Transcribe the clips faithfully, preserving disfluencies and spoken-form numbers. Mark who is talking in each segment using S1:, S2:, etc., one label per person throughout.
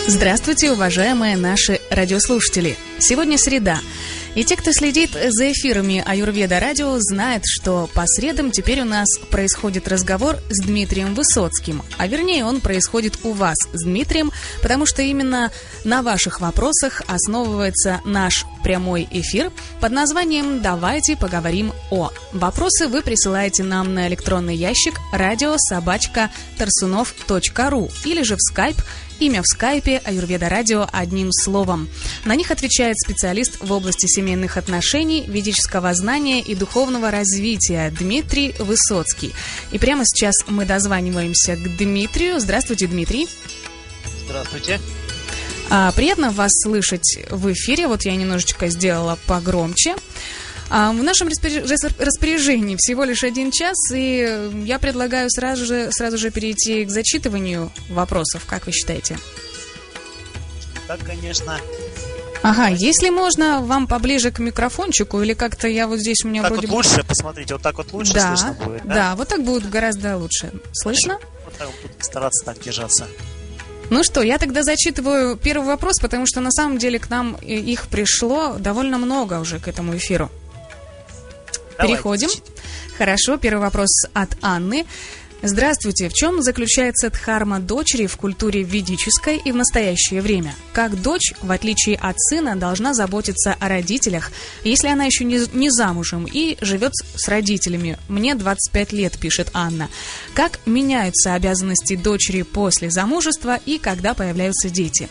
S1: Здравствуйте, уважаемые наши радиослушатели! Сегодня среда, и те, кто следит за эфирами Аюрведа Радио, знают, что по средам теперь у нас происходит разговор с Дмитрием Высоцким, а вернее он происходит у вас с Дмитрием, потому что именно на ваших вопросах основывается наш прямой эфир под названием «Давайте поговорим о». Вопросы вы присылаете нам на электронный ящик радио собака тарсунов точка ру или же в скайп. Имя в скайпе Аюрведа Радио одним словом. На них отвечает специалист в области семейных отношений, ведического знания и духовного развития Дмитрий Высоцкий. И прямо сейчас мы дозваниваемся к Дмитрию. Здравствуйте, Дмитрий.
S2: Здравствуйте.
S1: А, приятно вас слышать в эфире. Вот я немножечко сделала погромче. А, в нашем распоряжении всего лишь один час, и я предлагаю сразу же, сразу же перейти к зачитыванию вопросов. Как вы считаете?
S2: Так, конечно.
S1: Ага, если можно, вам поближе к микрофончику, или как-то я вот здесь у меня
S2: так
S1: вроде...
S2: вот лучше, посмотрите, вот так вот лучше
S1: да,
S2: слышно будет, да?
S1: Да, вот так будет гораздо лучше. Слышно?
S2: Вот так вот буду стараться так держаться.
S1: Ну что, я тогда зачитываю первый вопрос, потому что на самом деле к нам их пришло довольно много уже к этому эфиру.
S2: Давайте.
S1: Переходим. Хорошо, первый вопрос от Анны. Здравствуйте. В чем заключается дхарма дочери в культуре ведической и в настоящее время? Как дочь, в отличие от сына, должна заботиться о родителях, если она еще не, не замужем и живет с родителями? Мне двадцать пять лет, пишет Анна. Как меняются обязанности дочери после замужества и когда появляются дети?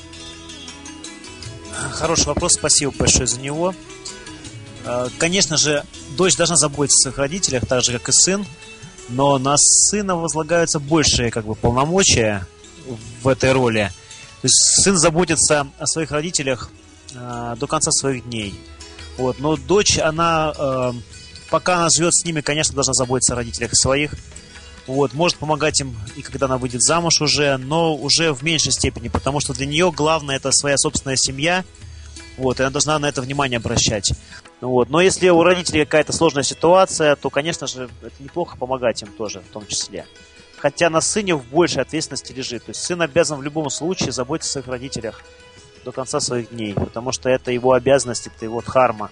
S2: Хороший вопрос, спасибо большое за него. Конечно же, дочь должна заботиться о своих родителях, так же, как и сын, но на сына возлагаются большие как бы, полномочия в этой роли. То есть сын заботится о своих родителях э, до конца своих дней. Вот. Но дочь, она, э, пока она живет с ними, конечно, должна заботиться о родителях своих. Вот. Может помогать им, и когда она выйдет замуж уже, но уже в меньшей степени, потому что для нее главное – это своя собственная семья. Вот, и она должна на это внимание обращать. Вот. Но если у родителей какая-то сложная ситуация, то, конечно же, это неплохо помогать им тоже, в том числе. Хотя на сыне в большей ответственности лежит. То есть сын обязан в любом случае заботиться о своих родителях до конца своих дней, потому что это его обязанность, это его дхарма.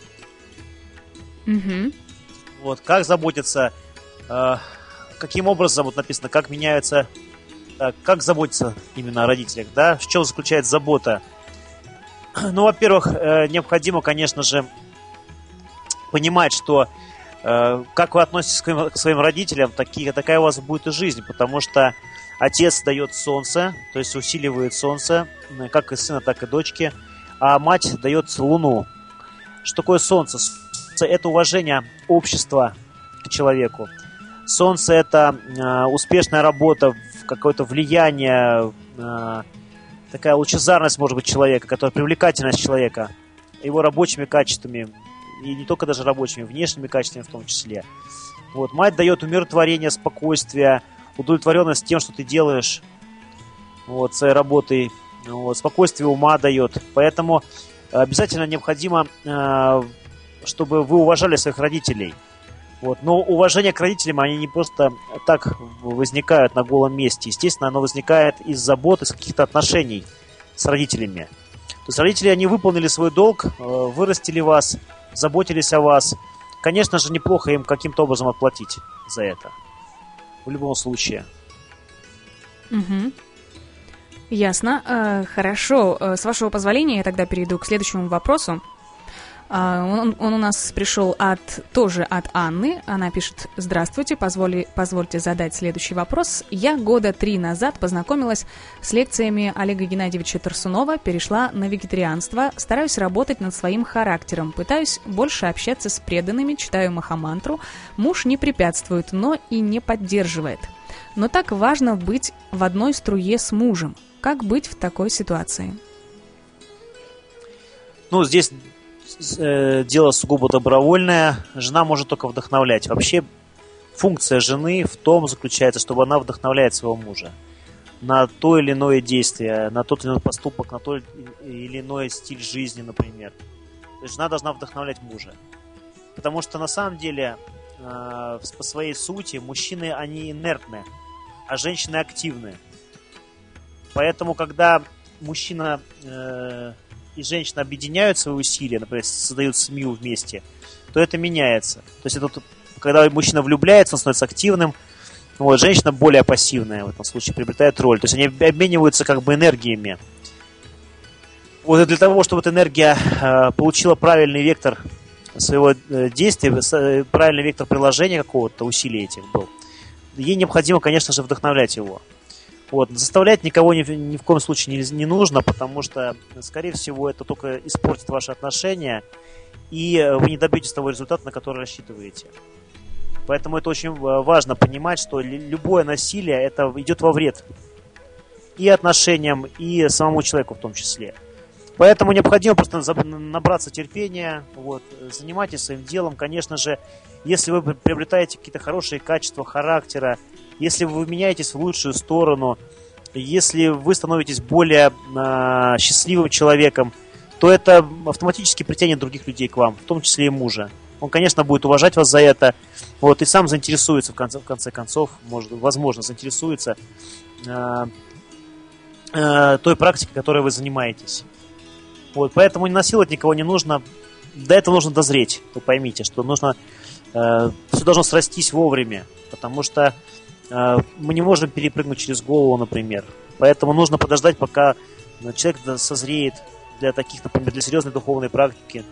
S1: Mm-hmm.
S2: Вот. Как заботиться, э, каким образом, вот написано, как меняются, э, как заботиться именно о родителях, да? В чем заключается забота? Ну, во-первых, необходимо, конечно же, понимать, что э, как вы относитесь к своим, к своим родителям, такие, такая у вас будет и жизнь, потому что отец дает солнце, то есть усиливает солнце, как и сына, так и дочки, а мать дает луну. Что такое солнце? Солнце – это уважение общества к человеку. Солнце – это э, успешная работа, какое-то влияние, э, такая лучезарность, может быть, человека, которая привлекательность человека, его рабочими качествами, и не только даже рабочими, внешними качествами в том числе. Вот. Мать дает умиротворение, спокойствие, удовлетворенность тем, что ты делаешь вот, своей работой, вот, спокойствие ума дает. Поэтому обязательно необходимо, чтобы вы уважали своих родителей. Вот. Но уважение к родителям, они не просто так возникают на голом месте. Естественно, оно возникает из забот, из каких-то отношений с родителями. То есть родители, они выполнили свой долг, вырастили вас, заботились о вас. Конечно же, неплохо им каким-то образом отплатить за это. В любом случае.
S1: Угу. Ясно. Хорошо. С вашего позволения я тогда перейду к следующему вопросу. Он, он у нас пришел от, тоже от Анны. Она пишет: «Здравствуйте, позволи, позвольте задать следующий вопрос. Я года три назад познакомилась с лекциями Олега Геннадьевича Тарсунова, перешла на вегетарианство, стараюсь работать над своим характером, пытаюсь больше общаться с преданными, читаю махамантру. Муж не препятствует, но и не поддерживает. Но так важно быть в одной струе с мужем. Как быть в такой ситуации?»
S2: Ну, здесь дело сугубо добровольное. Жена может только вдохновлять. Вообще функция жены в том заключается, чтобы она вдохновляет своего мужа на то или иное действие, на тот или иной поступок, на тот или иной стиль жизни, например. То есть жена должна вдохновлять мужа. Потому что на самом деле э, по своей сути мужчины, они инертны, а женщины активны. Поэтому, когда мужчина э, и женщина объединяют свои усилия, например, создают семью вместе, то это меняется. То есть, это, когда мужчина влюбляется, он становится активным, вот, женщина более пассивная в этом случае, приобретает роль. То есть, они обмениваются как бы энергиями. Вот и для того, чтобы эта энергия э, получила правильный вектор своего э, действия, э, правильный вектор приложения какого-то, усилия этих был, ей необходимо, конечно же, вдохновлять его. Вот. Заставлять никого ни, ни в коем случае не, не нужно, потому что, скорее всего, это только испортит ваши отношения, и вы не добьетесь того результата, на который рассчитываете. Поэтому это очень важно понимать, что любое насилие это идет во вред и отношениям, и самому человеку в том числе. Поэтому необходимо просто набраться терпения, вот, занимайтесь своим делом. Конечно же, если вы приобретаете какие-то хорошие качества характера, если вы меняетесь в лучшую сторону, если вы становитесь более э, счастливым человеком, то это автоматически притянет других людей к вам, в том числе и мужа. Он, конечно, будет уважать вас за это, вот, и сам заинтересуется, в конце, в конце концов, может, возможно, заинтересуется э, э, той практикой, которой вы занимаетесь. Вот, поэтому не насиловать никого не нужно. До этого нужно дозреть. Вы поймите, что нужно э, все должно срастись вовремя, потому что э, мы не можем перепрыгнуть через голову, например. Поэтому нужно подождать, пока человек созреет для таких, например, для серьезной духовной практики.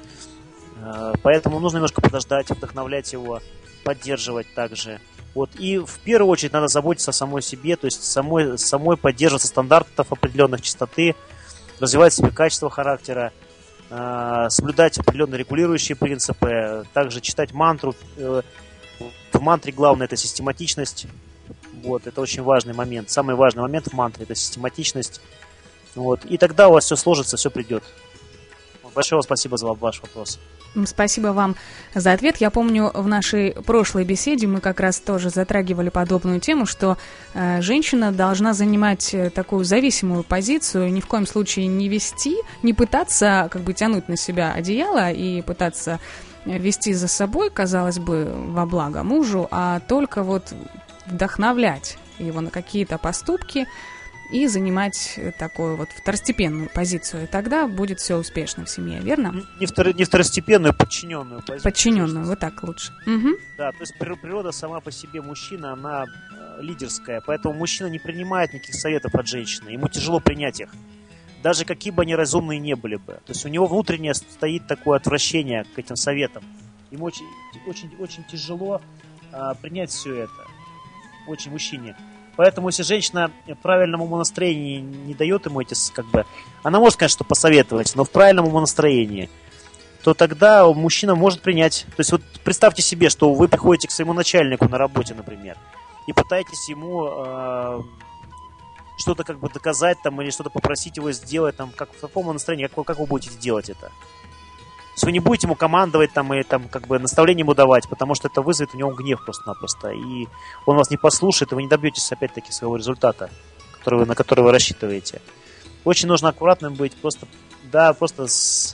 S2: Э, поэтому нужно немножко подождать, вдохновлять его, поддерживать также. Вот. И в первую очередь надо заботиться о самой себе, то есть самой, самой поддерживаться стандартов определенных чистоты, развивать себе качество характера, э, соблюдать определенные регулирующие принципы, также читать мантру. Э, в мантре главное это систематичность. Вот, это очень важный момент. Самый важный момент в мантре это систематичность. Вот, и тогда у вас все сложится, все придет. Большое спасибо за ваш вопрос.
S1: Спасибо вам за ответ. Я помню, в нашей прошлой беседе мы как раз тоже затрагивали подобную тему, что э, женщина должна занимать такую зависимую позицию, ни в коем случае не вести, не пытаться как бы тянуть на себя одеяло и пытаться вести за собой, казалось бы, во благо мужу, а только вот вдохновлять его на какие-то поступки и занимать такую вот второстепенную позицию. И тогда будет все успешно в семье, верно?
S2: Не, втор, не второстепенную, подчиненную позицию.
S1: Подчиненную, вот так лучше. Угу.
S2: Да, то есть природа сама по себе мужчина, она э, лидерская, поэтому мужчина не принимает никаких советов от женщины, ему тяжело принять их, даже какие бы они разумные не были бы. То есть у него внутреннее стоит такое отвращение к этим советам. Ему очень, очень, очень тяжело э, принять все это, очень мужчине. Поэтому, если женщина в правильном умонастроении не дает ему эти, как бы, она может, конечно, посоветовать, но в правильном умонастроении, то тогда мужчина может принять. То есть, вот представьте себе, что вы приходите к своему начальнику на работе, например, и пытаетесь ему э, что-то как бы доказать там, или что-то попросить его сделать, там, как, в каком настроении, как, как вы будете делать это? То есть вы не будете ему командовать там, и там, как бы, наставление ему давать, потому что это вызовет у него гнев просто-напросто. И он вас не послушает, и вы не добьетесь опять-таки своего результата, который вы, на который вы рассчитываете. Очень нужно аккуратным быть, просто, да, просто с,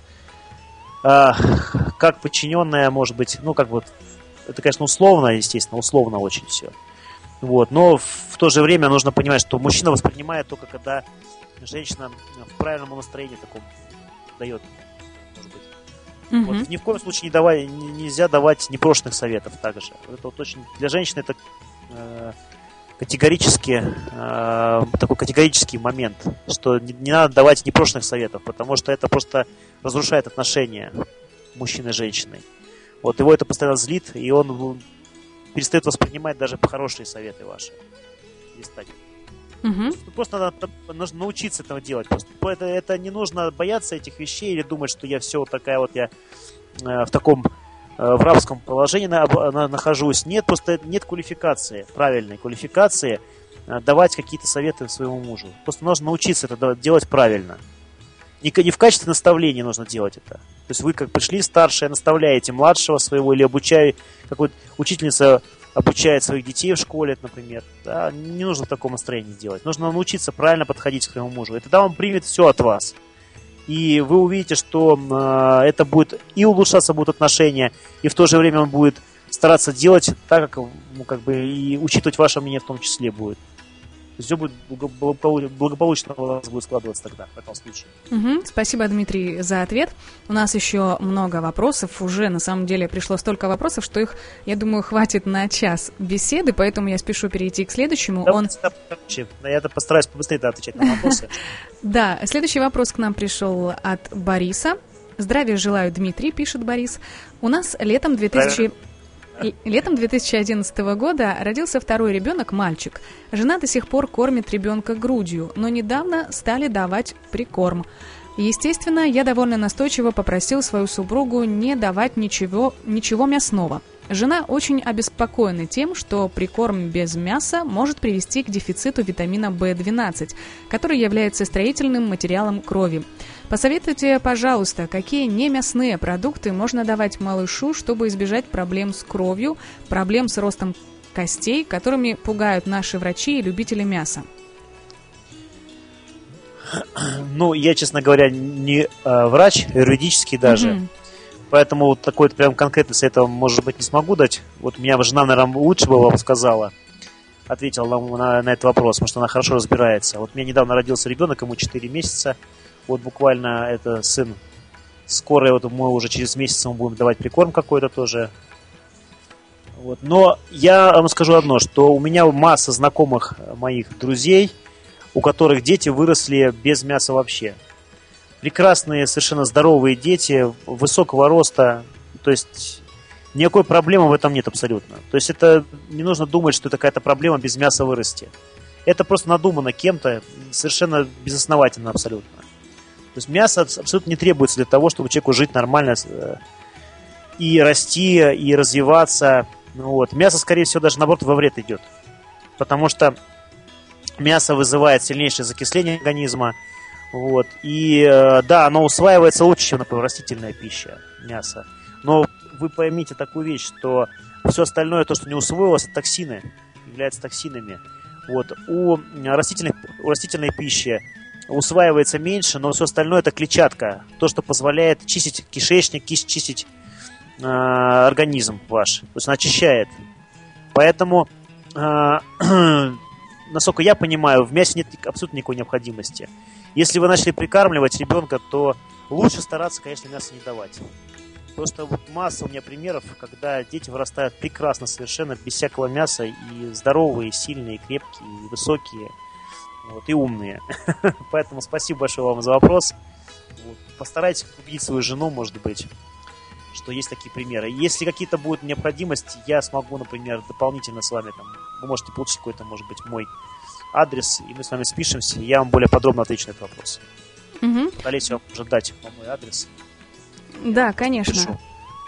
S2: а, как подчиненная, может быть, ну, как вот, это, конечно, условно, естественно, условно очень все. Вот, но в то же время нужно понимать, что мужчина воспринимает только когда женщина в правильном настроении таком дает.
S1: Угу.
S2: Вот, ни в коем случае не давай, не, нельзя давать непрошенных советов также. Это вот очень, для женщины это э, категорически э, такой категорический момент, что не, не надо давать непрошенных советов, потому что это просто разрушает отношения мужчины и женщины. Вот его это постоянно злит, и он перестает воспринимать даже хорошие советы ваши. Перестать.
S1: Угу.
S2: Просто надо, нужно научиться этого делать. Просто это, это не нужно бояться этих вещей или думать, что я все вот такая вот я э, в таком э, в рабском положении на, на, нахожусь. Нет, просто нет квалификации, правильной квалификации э, давать какие-то советы своему мужу. Просто нужно научиться это делать правильно. Не, не в качестве наставления нужно делать это. То есть вы как пришли старшие, наставляете младшего своего или обучаете, как вот учительница обучает своих детей в школе, например. Да, не нужно в таком настроении делать. Нужно научиться правильно подходить к своему мужу. И тогда он примет все от вас. И вы увидите, что э, это будет и улучшаться будут отношения, и в то же время он будет стараться делать так, как, ну, как бы, и учитывать ваше мнение в том числе будет. все будет благополучно у вас будет складываться тогда, в этом случае.
S1: Угу. Спасибо, Дмитрий, за ответ. У нас еще много вопросов. Уже, на самом деле, пришло столько вопросов, что их, я думаю, хватит на час беседы, поэтому я спешу перейти к следующему.
S2: Да,
S1: Он...
S2: Я постараюсь побыстрее отвечать на вопросы.
S1: Да, следующий вопрос к нам пришел от Бориса. Здравия желаю, Дмитрий, пишет Борис. У нас летом две тысячи... Летом две тысячи одиннадцатого года родился второй ребенок, мальчик. Жена до сих пор кормит ребенка грудью, но недавно стали давать прикорм. Естественно, я довольно настойчиво попросил свою супругу не давать ничего, ничего мясного. Жена очень обеспокоена тем, что прикорм без мяса может привести к дефициту витамина бэ двенадцать, который является строительным материалом крови. Посоветуйте, пожалуйста, какие немясные продукты можно давать малышу, чтобы избежать проблем с кровью, проблем с ростом костей, которыми пугают наши врачи и любители мяса.
S2: Ну, я, честно говоря, не э, врач, юридический даже. Mm-hmm. Поэтому вот такой прям конкретный совет вам, может быть, не смогу дать. Вот у меня жена, наверное, лучше бы вам сказала, ответила на, на, на этот вопрос, потому что она хорошо разбирается. Вот у меня недавно родился ребенок, ему четыре месяца. Вот буквально это сын. Скоро вот мы уже через месяц ему будем давать прикорм какой-то тоже. Вот. Но я вам скажу одно, что у меня масса знакомых моих друзей, у которых дети выросли без мяса вообще. Прекрасные, совершенно здоровые дети, высокого роста. То есть никакой проблемы в этом нет абсолютно. То есть это не нужно думать, что это какая-то проблема без мяса вырасти. Это просто надумано кем-то, совершенно безосновательно абсолютно. То есть мясо абсолютно не требуется для того, чтобы человеку жить нормально и расти, и развиваться. Вот. Мясо, скорее всего, даже наоборот во вред идет. Потому что мясо вызывает сильнейшее закисление организма. Вот. И да, оно усваивается лучше, чем, например, растительная пища, мясо. Но вы поймите такую вещь, что все остальное, то, что не усвоилось, это токсины, являются токсинами. Вот. У, растительной, у растительной пищи усваивается меньше, но все остальное это клетчатка. То, что позволяет чистить кишечник, чистить э, организм ваш. То есть она очищает. Поэтому, э, насколько я понимаю, в мясе нет абсолютно никакой необходимости. Если вы начали прикармливать ребенка, то лучше стараться, конечно, мясо не давать. Просто вот масса у меня примеров, когда дети вырастают прекрасно совершенно, без всякого мяса, и здоровые, и сильные, и крепкие, и высокие. Вот, и умные. Поэтому спасибо большое вам за вопрос. Вот. Постарайтесь убедить свою жену, может быть, что есть такие примеры. Если какие-то будут необходимости, я смогу, например, дополнительно с вами, там, вы можете получить какой-то, может быть, мой адрес, и мы с вами спишемся, и я вам более подробно отвечу на этот вопрос.
S1: Угу.
S2: Олеся вам может дать вам мой адрес.
S1: Да, конечно. Пишу.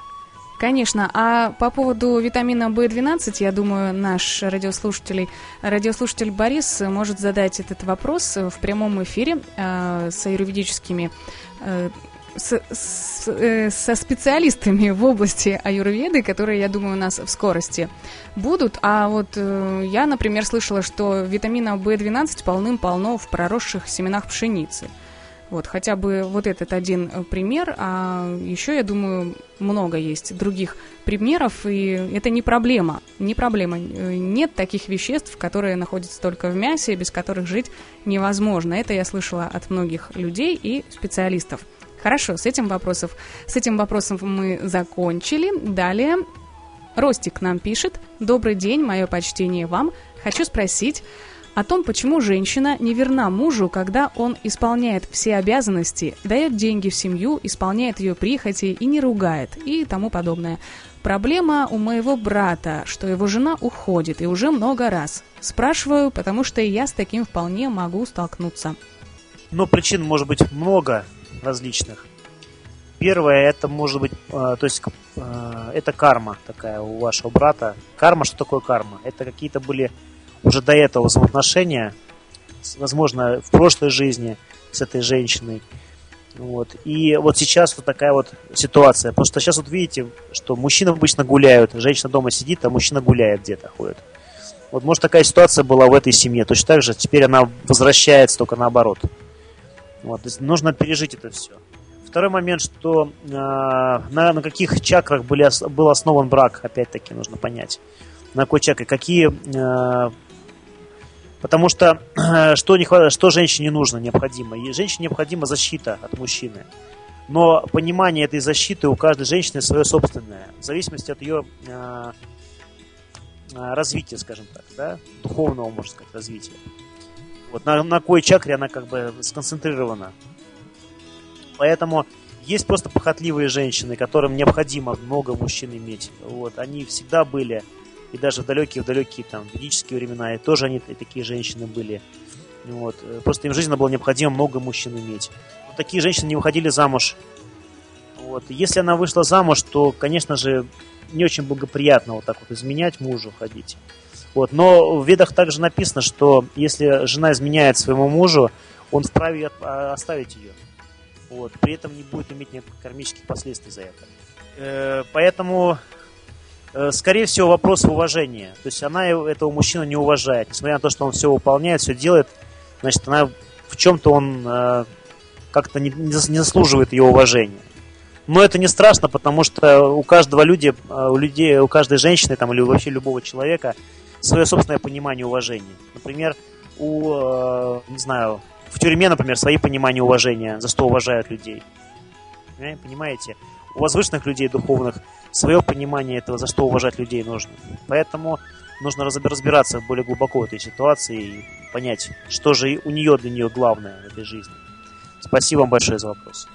S1: Конечно. А по поводу витамина бэ двенадцать, я думаю, наш радиослушатель, радиослушатель Борис может задать этот вопрос в прямом эфире э, с аюрведическими, э, с, с, э, со специалистами в области аюрведы, которые, я думаю, у нас в скорости будут. А вот э, я, например, слышала, что витамина бэ двенадцать полным-полно в проросших семенах пшеницы. Вот, хотя бы вот этот один пример, а еще, я думаю, много есть других примеров, и это не проблема, не проблема. Нет таких веществ, которые находятся только в мясе, без которых жить невозможно. Это я слышала от многих людей и специалистов. Хорошо, с этим вопросом, с этим вопросом мы закончили. Далее Ростик нам пишет: «Добрый день, мое почтение вам. Хочу спросить о том, почему женщина не верна мужу, когда он исполняет все обязанности, дает деньги в семью, исполняет ее прихоти и не ругает, и тому подобное. Проблема у моего брата, что его жена уходит, и уже много раз. Спрашиваю, потому что и я с таким вполне могу столкнуться».
S2: Ну, причин может быть много различных. Первое, это может быть, э, то есть э, это карма такая у вашего брата. Карма, что такое карма? Это какие-то были уже до этого взаимоотношения, возможно, в прошлой жизни с этой женщиной. Вот. И вот сейчас вот такая вот ситуация. Потому что сейчас вот видите, что мужчины обычно гуляют, женщина дома сидит, а мужчина гуляет где-то, ходит. Вот может такая ситуация была в этой семье. Точно так же теперь она возвращается, только наоборот. Вот. То есть нужно пережить это все. Второй момент, что э, на, на каких чакрах были, был основан брак, опять-таки нужно понять. На какой чакре, какие... Э, Потому что что, не хватает, что женщине нужно, необходимо? И женщине необходима защита от мужчины. Но понимание этой защиты у каждой женщины свое собственное, в зависимости от ее э, развития, скажем так, да, духовного, можно сказать, развития. Вот на, на какой чакре она как бы сконцентрирована. Поэтому есть просто похотливые женщины, которым необходимо много мужчин иметь. Вот, они всегда были, и даже в далекие-далекие там ведические времена, и тоже они и такие женщины были. Вот, просто им жизненно было необходимо много мужчин иметь. Вот такие женщины не выходили замуж. Вот, если она вышла замуж, то, конечно же, не очень благоприятно вот так вот изменять мужу, ходить. Вот, но в Ведах также написано, что если жена изменяет своему мужу, он вправе оставить ее. Вот, при этом не будет иметь никаких кармических последствий за это. Э, поэтому, э, скорее всего, вопрос в уважении. То есть она этого мужчину не уважает. Несмотря на то, что он все выполняет, все делает, значит, она в чем-то он э, как-то не, не заслуживает ее уважения. Но это не страшно, потому что у каждого люди, у людей, у каждой женщины там, или вообще любого человека свое собственное понимание уважения. Например, у, э, не знаю, в тюрьме, например, свои понимания уважения, за что уважают людей. Понимаете? У возвышенных людей духовных свое понимание этого, за что уважать людей нужно. Поэтому нужно разбираться более глубоко в этой ситуации и понять, что же у нее для нее главное в этой жизни. Спасибо вам большое за вопрос.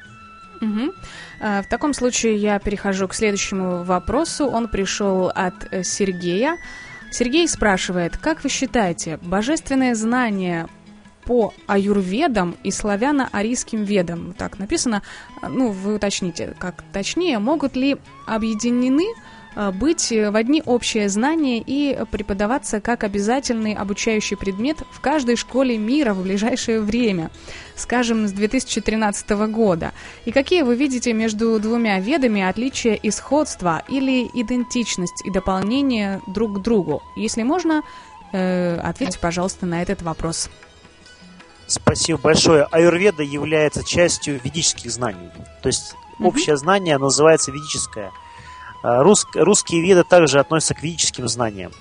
S1: Угу. В таком случае я перехожу к следующему вопросу. Он пришел от Сергея. Сергей спрашивает: как вы считаете, божественное знание по аюрведам и славяно-арийским ведам, так написано, ну, вы уточните, как точнее, могут ли объединены быть в одни общие знания и преподаваться как обязательный обучающий предмет в каждой школе мира в ближайшее время, скажем, с две тысячи тринадцатого года? И какие вы видите между двумя ведами отличия и сходства или идентичность и дополнение друг к другу? Если можно, э, ответьте, пожалуйста, на этот вопрос.
S2: Спасибо большое. Аюрведа является частью ведических знаний. То есть mm-hmm. общее знание называется ведическое. Рус, русские веды также относятся к ведическим знаниям.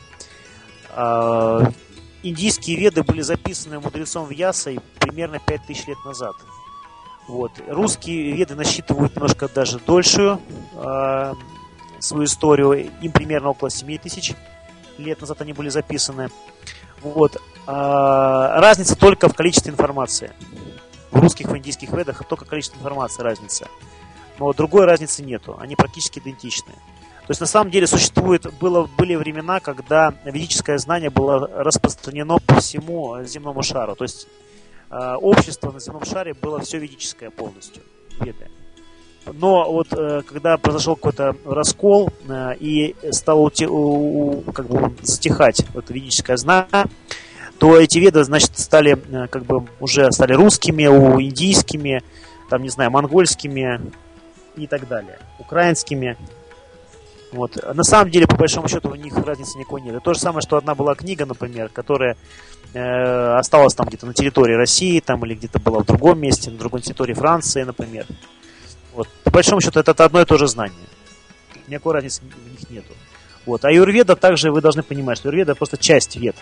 S2: Индийские веды были записаны мудрецом Вьясой примерно пять тысяч лет назад. Вот. Русские веды насчитывают немножко даже дольшую э, свою историю. Им примерно около семь тысяч лет назад они были записаны. Вот. А, разница только в количестве информации. В русских и в индийских ведах только количество информации разница. Но другой разницы нету. Они практически идентичны. То есть на самом деле существует, было, были времена, когда ведическое знание было распространено по всему земному шару. То есть э, общество на земном шаре было все ведическое полностью. Веды. Но вот э, когда произошел какой-то раскол э, и стало ути, у, как бы стихать это ведическое знание, то эти веды, значит, стали э, как бы уже стали русскими, у индийскими, там, не знаю, монгольскими и так далее, украинскими. Вот. На самом деле, по большому счету, у них разницы никакой нет. Это то же самое, что одна была книга, например, которая э, осталась там где-то на территории России, там, или где-то была в другом месте, на другой территории Франции, например. Вот. По большому счету, это, это одно и то же знание. Никакой разницы в них нету. Вот. А аюрведа также, вы должны понимать, что аюрведа просто часть вед.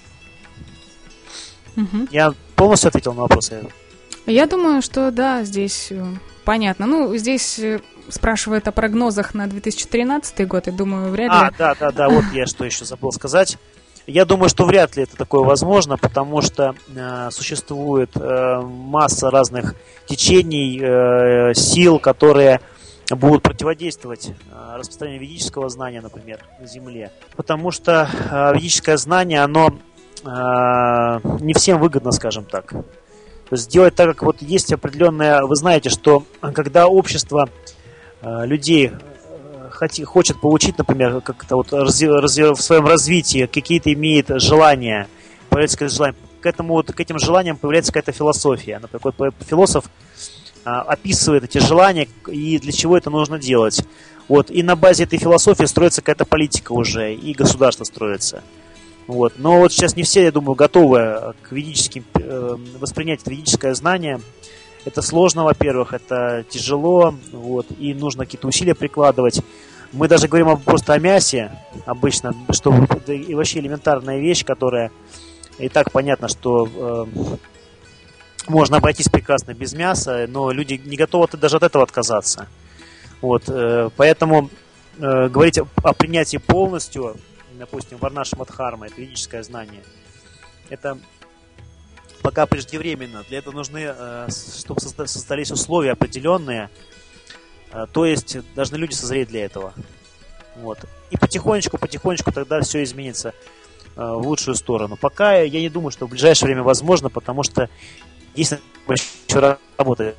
S2: Угу. Я полностью ответил на вопрос?
S1: Я думаю, что да, здесь понятно. Ну, здесь спрашивают о прогнозах на две тысячи тринадцатый год, и думаю, вряд ли...
S2: А, да, да, да, вот я что еще забыл сказать. Я думаю, что вряд ли это такое возможно, потому что э, существует э, масса разных течений, э, сил, которые будут противодействовать э, распространению ведического знания, например, на Земле. Потому что э, ведическое знание, оно э, не всем выгодно, скажем так. То есть сделать так, как вот есть определенное... Вы знаете, что когда общество э, людей... хочет получить, например, как-то вот разви, разви, в своем развитии какие-то имеет желания, появляется какое-то желание, к этому вот, к этим желаниям появляется какая-то философия. Например, какой-то философ а, описывает эти желания и для чего это нужно делать. Вот. И на базе этой философии строится какая-то политика уже, и государство строится. Вот. Но вот сейчас не все, я думаю, готовы к ведическим, э, воспринять это ведическое знание. Это сложно, во-первых, это тяжело, вот, и нужно какие-то усилия прикладывать. Мы даже говорим просто о мясе обычно, что и вообще элементарная вещь, которая и так понятно, что э, можно обойтись прекрасно без мяса, но люди не готовы даже от этого отказаться. Вот, э, поэтому э, говорить о, о принятии полностью, допустим, варнаша мадхарма, это ведическое знание, это пока преждевременно. Для этого нужны, э, чтобы создались условия определенные, э, то есть должны люди созреть для этого. Вот. И потихонечку, потихонечку тогда все изменится э, в лучшую сторону. Пока я не думаю, что в ближайшее время возможно, потому что есть еще работать.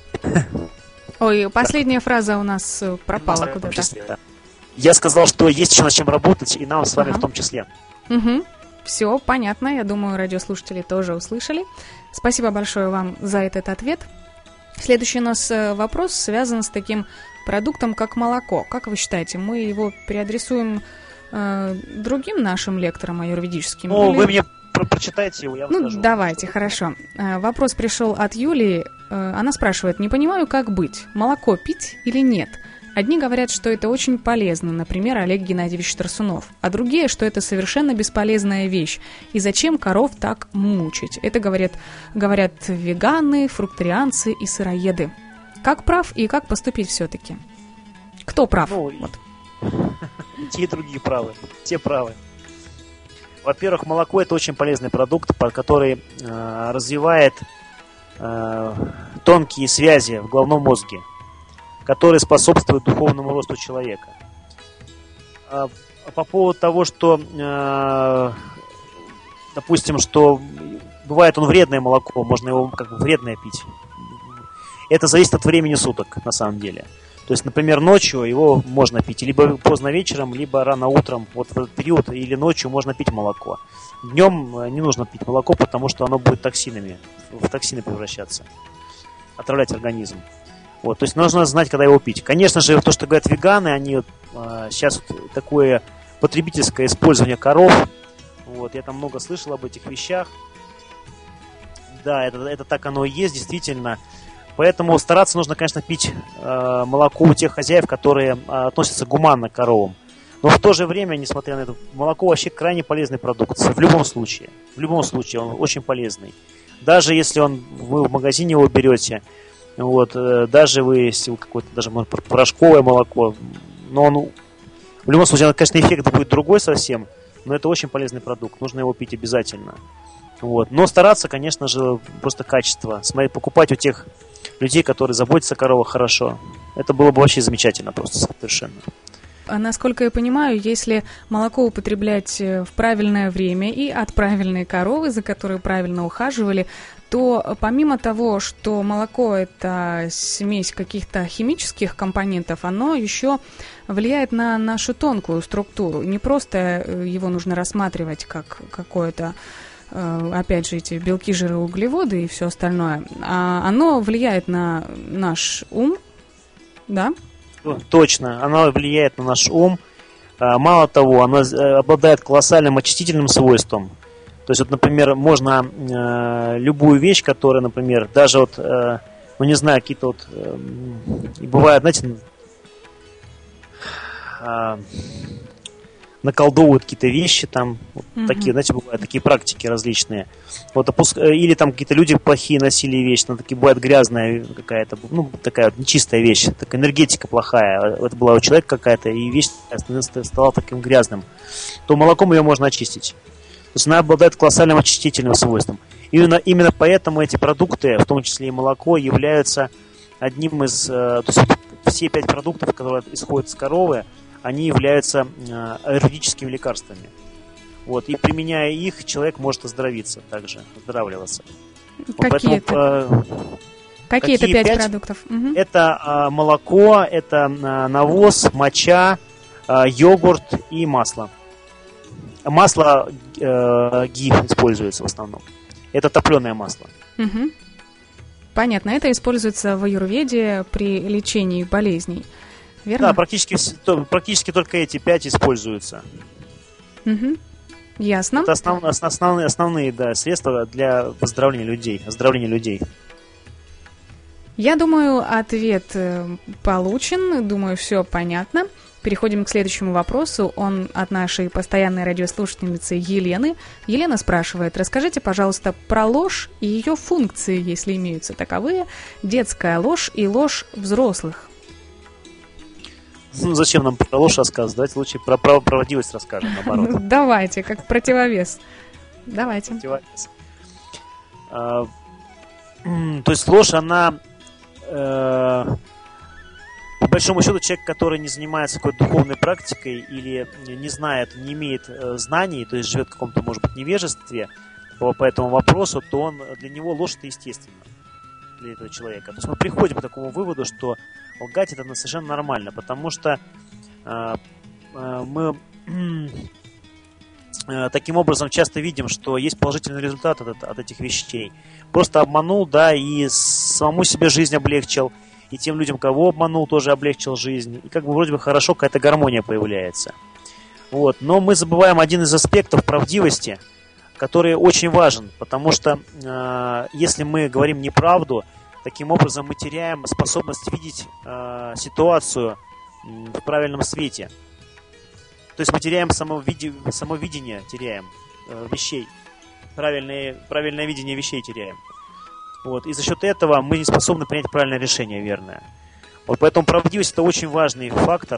S1: Ой, последняя фраза у нас пропала куда-то.
S2: Да. Я сказал, что есть еще над чем работать, и нам с вами
S1: ага.
S2: в том числе.
S1: Угу. Все понятно, я думаю, радиослушатели тоже услышали. Спасибо большое вам за этот ответ. Следующий у нас вопрос связан с таким продуктом, как молоко. Как вы считаете, мы его переадресуем э, другим нашим лекторам аюрведическим?
S2: Ну,
S1: или...
S2: вы мне про- прочитайте его, я вам
S1: ну,
S2: скажу.
S1: Давайте, хорошо. Э, вопрос пришел от Юлии. Э, она спрашивает: не понимаю, как быть, молоко пить или нет? Одни говорят, что это очень полезно, например, Олег Геннадьевич Тарсунов, а другие, что это совершенно бесполезная вещь, и зачем коров так мучить? Это говорят, говорят веганы, фрукторианцы и сыроеды. Как прав и как поступить все-таки? Кто прав?
S2: Ну,
S1: вот.
S2: Те и другие правы, те правы. Во-первых, молоко – это очень полезный продукт, который э, развивает э, тонкие связи в головном мозге, которые способствуют духовному росту человека. А по поводу того, что, э, допустим, что бывает он вредное молоко, можно его как бы вредное пить, это зависит от времени суток, на самом деле. То есть, например, ночью его можно пить, либо поздно вечером, либо рано утром, вот в этот период, или ночью можно пить молоко. Днем не нужно пить молоко, потому что оно будет токсинами, в токсины превращаться, отравлять организм. Вот, то есть нужно знать, когда его пить. Конечно же, то, что говорят веганы, они э, сейчас вот такое потребительское использование коров. Вот, я там много слышал об этих вещах. Да, это, это так оно и есть, действительно. Поэтому стараться нужно, конечно, пить э, молоко у тех хозяев, которые э, относятся гуманно к коровам. Но в то же время, несмотря на это, молоко вообще крайне полезный продукт. В любом случае. В любом случае он очень полезный. Даже если он, вы в магазине его берете, вот, даже вы, если вы какое-то даже может, порошковое молоко, но он, в любом случае, конечно, эффект будет другой совсем, но это очень полезный продукт, нужно его пить обязательно. Вот. Но стараться, конечно же, просто качество. Смотри, покупать у тех людей, которые заботятся о коровах, хорошо. Это было бы вообще замечательно просто совершенно.
S1: Насколько я понимаю, если молоко употреблять в правильное время и от правильной коровы, за которой правильно ухаживали, то помимо того, что молоко – это смесь каких-то химических компонентов, оно еще влияет на нашу тонкую структуру. Не просто его нужно рассматривать как какое-то, опять же, эти белки, жиры, углеводы и все остальное, а оно влияет на наш ум, да?
S2: Точно, оно влияет на наш ум. Мало того, оно обладает колоссальным очистительным свойством. То есть, вот, например, можно э, любую вещь, которая, например, даже вот, э, ну не знаю, какие-то вот, э, бывает, знаете, э, наколдовывают какие-то вещи там, вот mm-hmm. такие, знаете, бывают такие практики различные. Вот, опуск... Или там какие-то люди плохие носили вещи, но такие бывает грязная какая-то, ну, такая вот нечистая вещь, такая энергетика плохая. Это была у человека какая-то, и вещь стала таким грязным. То молоком ее можно очистить. То есть она обладает колоссальным очистительным свойством. Именно, именно поэтому эти продукты, в том числе и молоко, являются одним из... То есть все пять продуктов, которые исходят с коровы, они являются аюрведическими лекарствами. Вот. И применяя их, человек может оздоровиться также, оздоравливаться.
S1: Какие
S2: вот поэтому,
S1: это? Какие это пять продуктов? Угу.
S2: Это а, молоко, это а, навоз, моча, а, йогурт и масло. Масло э, ги используется в основном. Это топленое масло.
S1: Угу. Понятно. Это используется в аюрведе при лечении болезней. Верно?
S2: Да, практически, практически только эти пять используются.
S1: Угу. Ясно.
S2: Это основ, основные, основные да, средства для выздоровления людей, оздоровления людей.
S1: Я думаю, ответ получен, думаю, все понятно. Переходим к следующему вопросу. Он от нашей постоянной радиослушательницы Елены. Елена спрашивает: расскажите, пожалуйста, про ложь и ее функции, если имеются таковые, детская ложь и ложь взрослых.
S2: Ну, зачем нам про ложь рассказывать? Давайте лучше про правдивость расскажем, наоборот.
S1: Давайте, как противовес. Давайте.
S2: Противовес. То есть ложь, она... По большому счету, человек, который не занимается какой-то духовной практикой или не знает, не имеет э, знаний, то есть живет в каком-то, может быть, невежестве по, по этому вопросу, то он, для него ложь это естественно для этого человека. То есть мы приходим к такому выводу, что лгать это совершенно нормально, потому что э, э, мы э, таким образом часто видим, что есть положительный результат от, от этих вещей. Просто обманул, да, и самому себе жизнь облегчил, и тем людям, кого обманул, тоже облегчил жизнь. И как бы вроде бы хорошо какая-то гармония появляется. Вот. Но мы забываем один из аспектов правдивости, который очень важен, потому что э, если мы говорим неправду, таким образом мы теряем способность видеть э, ситуацию в правильном свете. То есть мы теряем самовиди... самовидение, теряем э, вещей, правильное, правильное видение вещей теряем. Вот. И за счет этого мы не способны принять правильное решение, верное. Вот поэтому правдивость это очень важный фактор.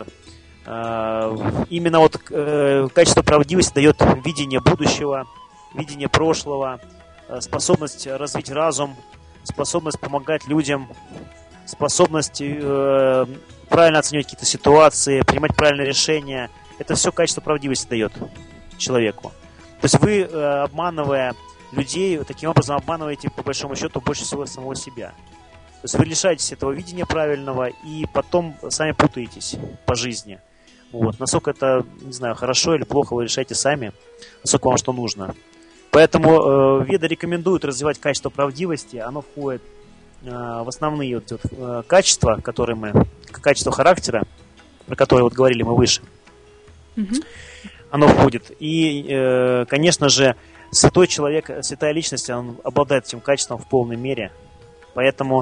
S2: Именно вот качество правдивости дает видение будущего, видение прошлого, способность развить разум, способность помогать людям, способность правильно оценивать какие-то ситуации, принимать правильные решения. Это все качество правдивости дает человеку. То есть вы, обманывая людей, таким образом обманываете, по большому счету, больше всего самого себя. То есть вы лишаетесь этого видения правильного и потом сами путаетесь по жизни. Вот. Насколько это, не знаю, хорошо или плохо, вы решаете сами, насколько вам что нужно. Поэтому э, веды рекомендуют развивать качество правдивости. Оно входит э, в основные вот, вот, э, качества, которые мы, качество характера, про которые вот говорили мы выше. Mm-hmm. Оно входит. И, э, конечно же, святой человек, святая личность, он обладает этим качеством в полной мере. Поэтому,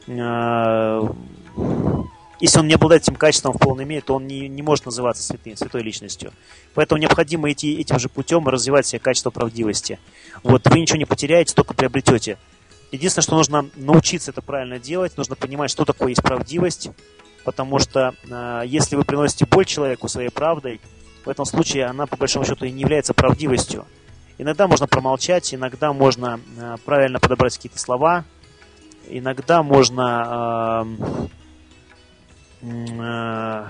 S2: э, если он не обладает этим качеством в полной мере, то он не, не может называться святым, святой личностью. Поэтому необходимо идти этим же путем и развивать себе качество правдивости. Вот, вы ничего не потеряете, только приобретете. Единственное, что нужно научиться это правильно делать, нужно понимать, что такое есть правдивость, потому что э, если вы приносите боль человеку своей правдой, в этом случае она, по большому счету, и не является правдивостью. Иногда можно промолчать, иногда можно э, правильно подобрать какие-то слова, иногда можно э,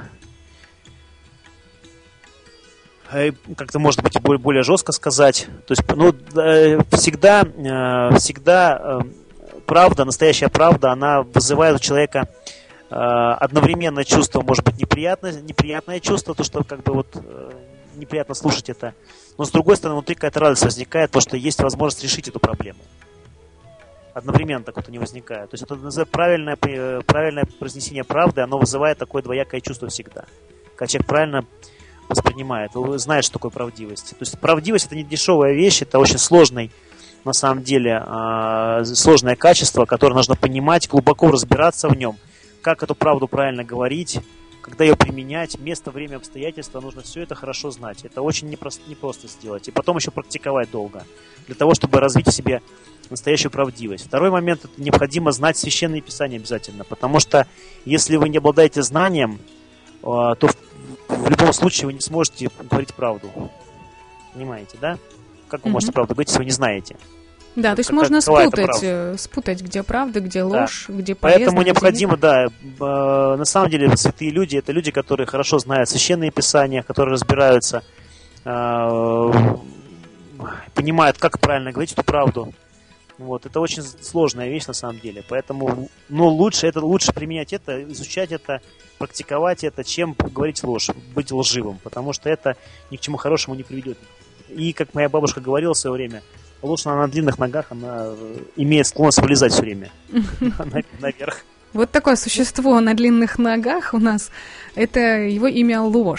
S2: э, как-то, может быть, более, более жестко сказать. То есть, ну, э, всегда, э, всегда э, правда, настоящая правда, она вызывает у человека э, одновременно чувство, может быть, неприятное, неприятное чувство, то, что как бы вот э, неприятно слушать это. Но, с другой стороны, внутри какая-то радость возникает, потому что есть возможность решить эту проблему. Одновременно так вот и не возникает. То есть это правильное, правильное произнесение правды, оно вызывает такое двоякое чувство всегда. Когда человек правильно воспринимает, знает, что такое правдивость. То есть правдивость это не дешевая вещь, это очень сложный, на самом деле, сложное качество, которое нужно понимать, глубоко разбираться в нем, как эту правду правильно говорить, когда ее применять, место, время, обстоятельства, нужно все это хорошо знать. Это очень непросто, непросто сделать. И потом еще практиковать долго, для того, чтобы развить в себе настоящую правдивость. Второй момент, это необходимо знать Священное Писание обязательно, потому что если вы не обладаете знанием, то в, в любом случае вы не сможете говорить правду. Понимаете, да? Как вы mm-hmm. можете правду говорить, если вы не знаете?
S1: Да, то есть можно спутать, спутать, где правда, где ложь, да. где полезно.
S2: Поэтому необходимо, да, э, на самом деле святые люди, это люди, которые хорошо знают Священные Писания, которые разбираются, э, понимают, как правильно говорить эту правду. Вот, это очень сложная вещь на самом деле, поэтому, ну, лучше, это, лучше применять это, изучать это, практиковать это, чем говорить ложь, быть лживым, потому что это ни к чему хорошему не приведет. И, как моя бабушка говорила в свое время, ложь на длинных ногах, она имеет склонность вылезать все время наверх.
S1: Вот такое существо на длинных ногах у нас, это его имя ложь.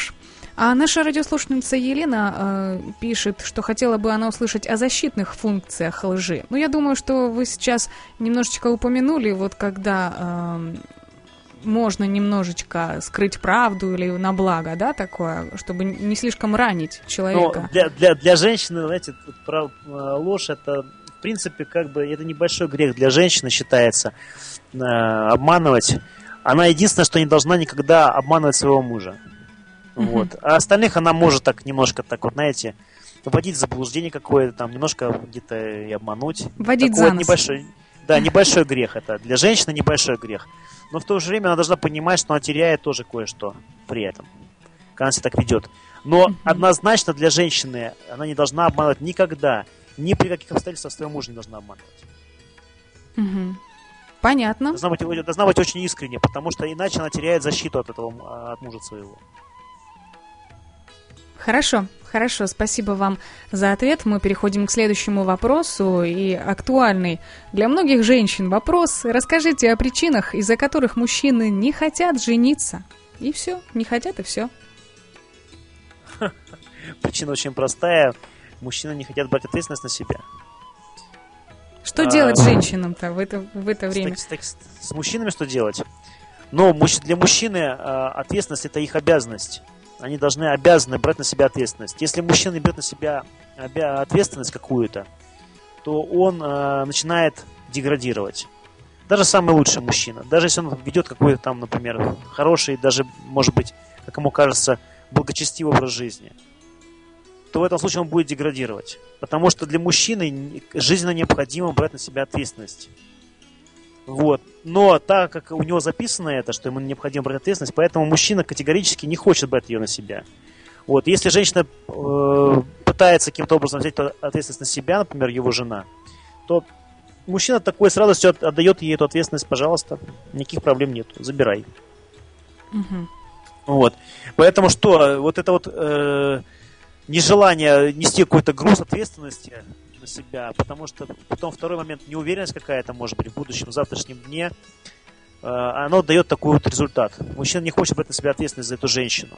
S1: А наша радиослушательница Елена э, пишет, что хотела бы она услышать о защитных функциях лжи. Ну, я думаю, что вы сейчас немножечко упомянули, вот когда э, можно немножечко скрыть правду или на благо, да, такое, чтобы не слишком ранить человека.
S2: Ну, для, для, для женщины, знаете, прав, ложь это, в принципе, как бы, это небольшой грех для женщины считается, э, обманывать. Она единственное, что не должна никогда обманывать своего мужа. Uh-huh. Вот. А остальных она может так немножко, так вот, знаете, вводить в заблуждение какое-то, там, немножко где-то и обмануть.
S1: Вводить
S2: Такой
S1: за нос.
S2: Небольшой, да, небольшой грех это. Для женщины небольшой грех. Но в то же время она должна понимать, что она теряет тоже кое-что при этом, когда она себя так ведет. Но uh-huh. однозначно для женщины она не должна обманывать никогда. Ни при каких обстоятельствах своего мужа не должна обманывать.
S1: Uh-huh. Понятно.
S2: Должна быть, должна быть очень искренне, потому что иначе она теряет защиту от этого, от мужа своего.
S1: Хорошо, хорошо, спасибо вам за ответ. Мы переходим к следующему вопросу, и актуальный для многих женщин вопрос. Расскажите о причинах, из-за которых мужчины не хотят жениться. И все, не хотят, и все.
S2: Причина очень простая. Мужчины не хотят брать ответственность на себя.
S1: Что а, делать женщинам-то в это, в это время?
S2: С, с, с мужчинами что делать? Но для мужчины а, ответственность – это их обязанность. Они должны, обязаны брать на себя ответственность. Если мужчина берет на себя ответственность какую-то, то он а, начинает деградировать. Даже самый лучший мужчина. Даже если он ведет какой-то там, например, хороший, даже, может быть, как ему кажется, благочестивый образ жизни, то в этом случае он будет деградировать. Потому что для мужчины жизненно необходимо брать на себя ответственность. Вот. Но так как у него записано это, что ему необходимо брать ответственность, поэтому мужчина категорически не хочет брать ее на себя. Вот. Если женщина э, пытается каким-то образом взять ответственность на себя, например, его жена, то мужчина такой с радостью отдает ей эту ответственность, пожалуйста, никаких проблем нет, забирай.
S1: Угу.
S2: Вот. Поэтому что, вот это вот... Э, нежелание нести какой-то груз ответственности на себя, потому что потом второй момент, неуверенность какая-то может быть в будущем, в завтрашнем дне, э, оно дает такой вот результат. Мужчина не хочет брать на себя ответственность за эту женщину.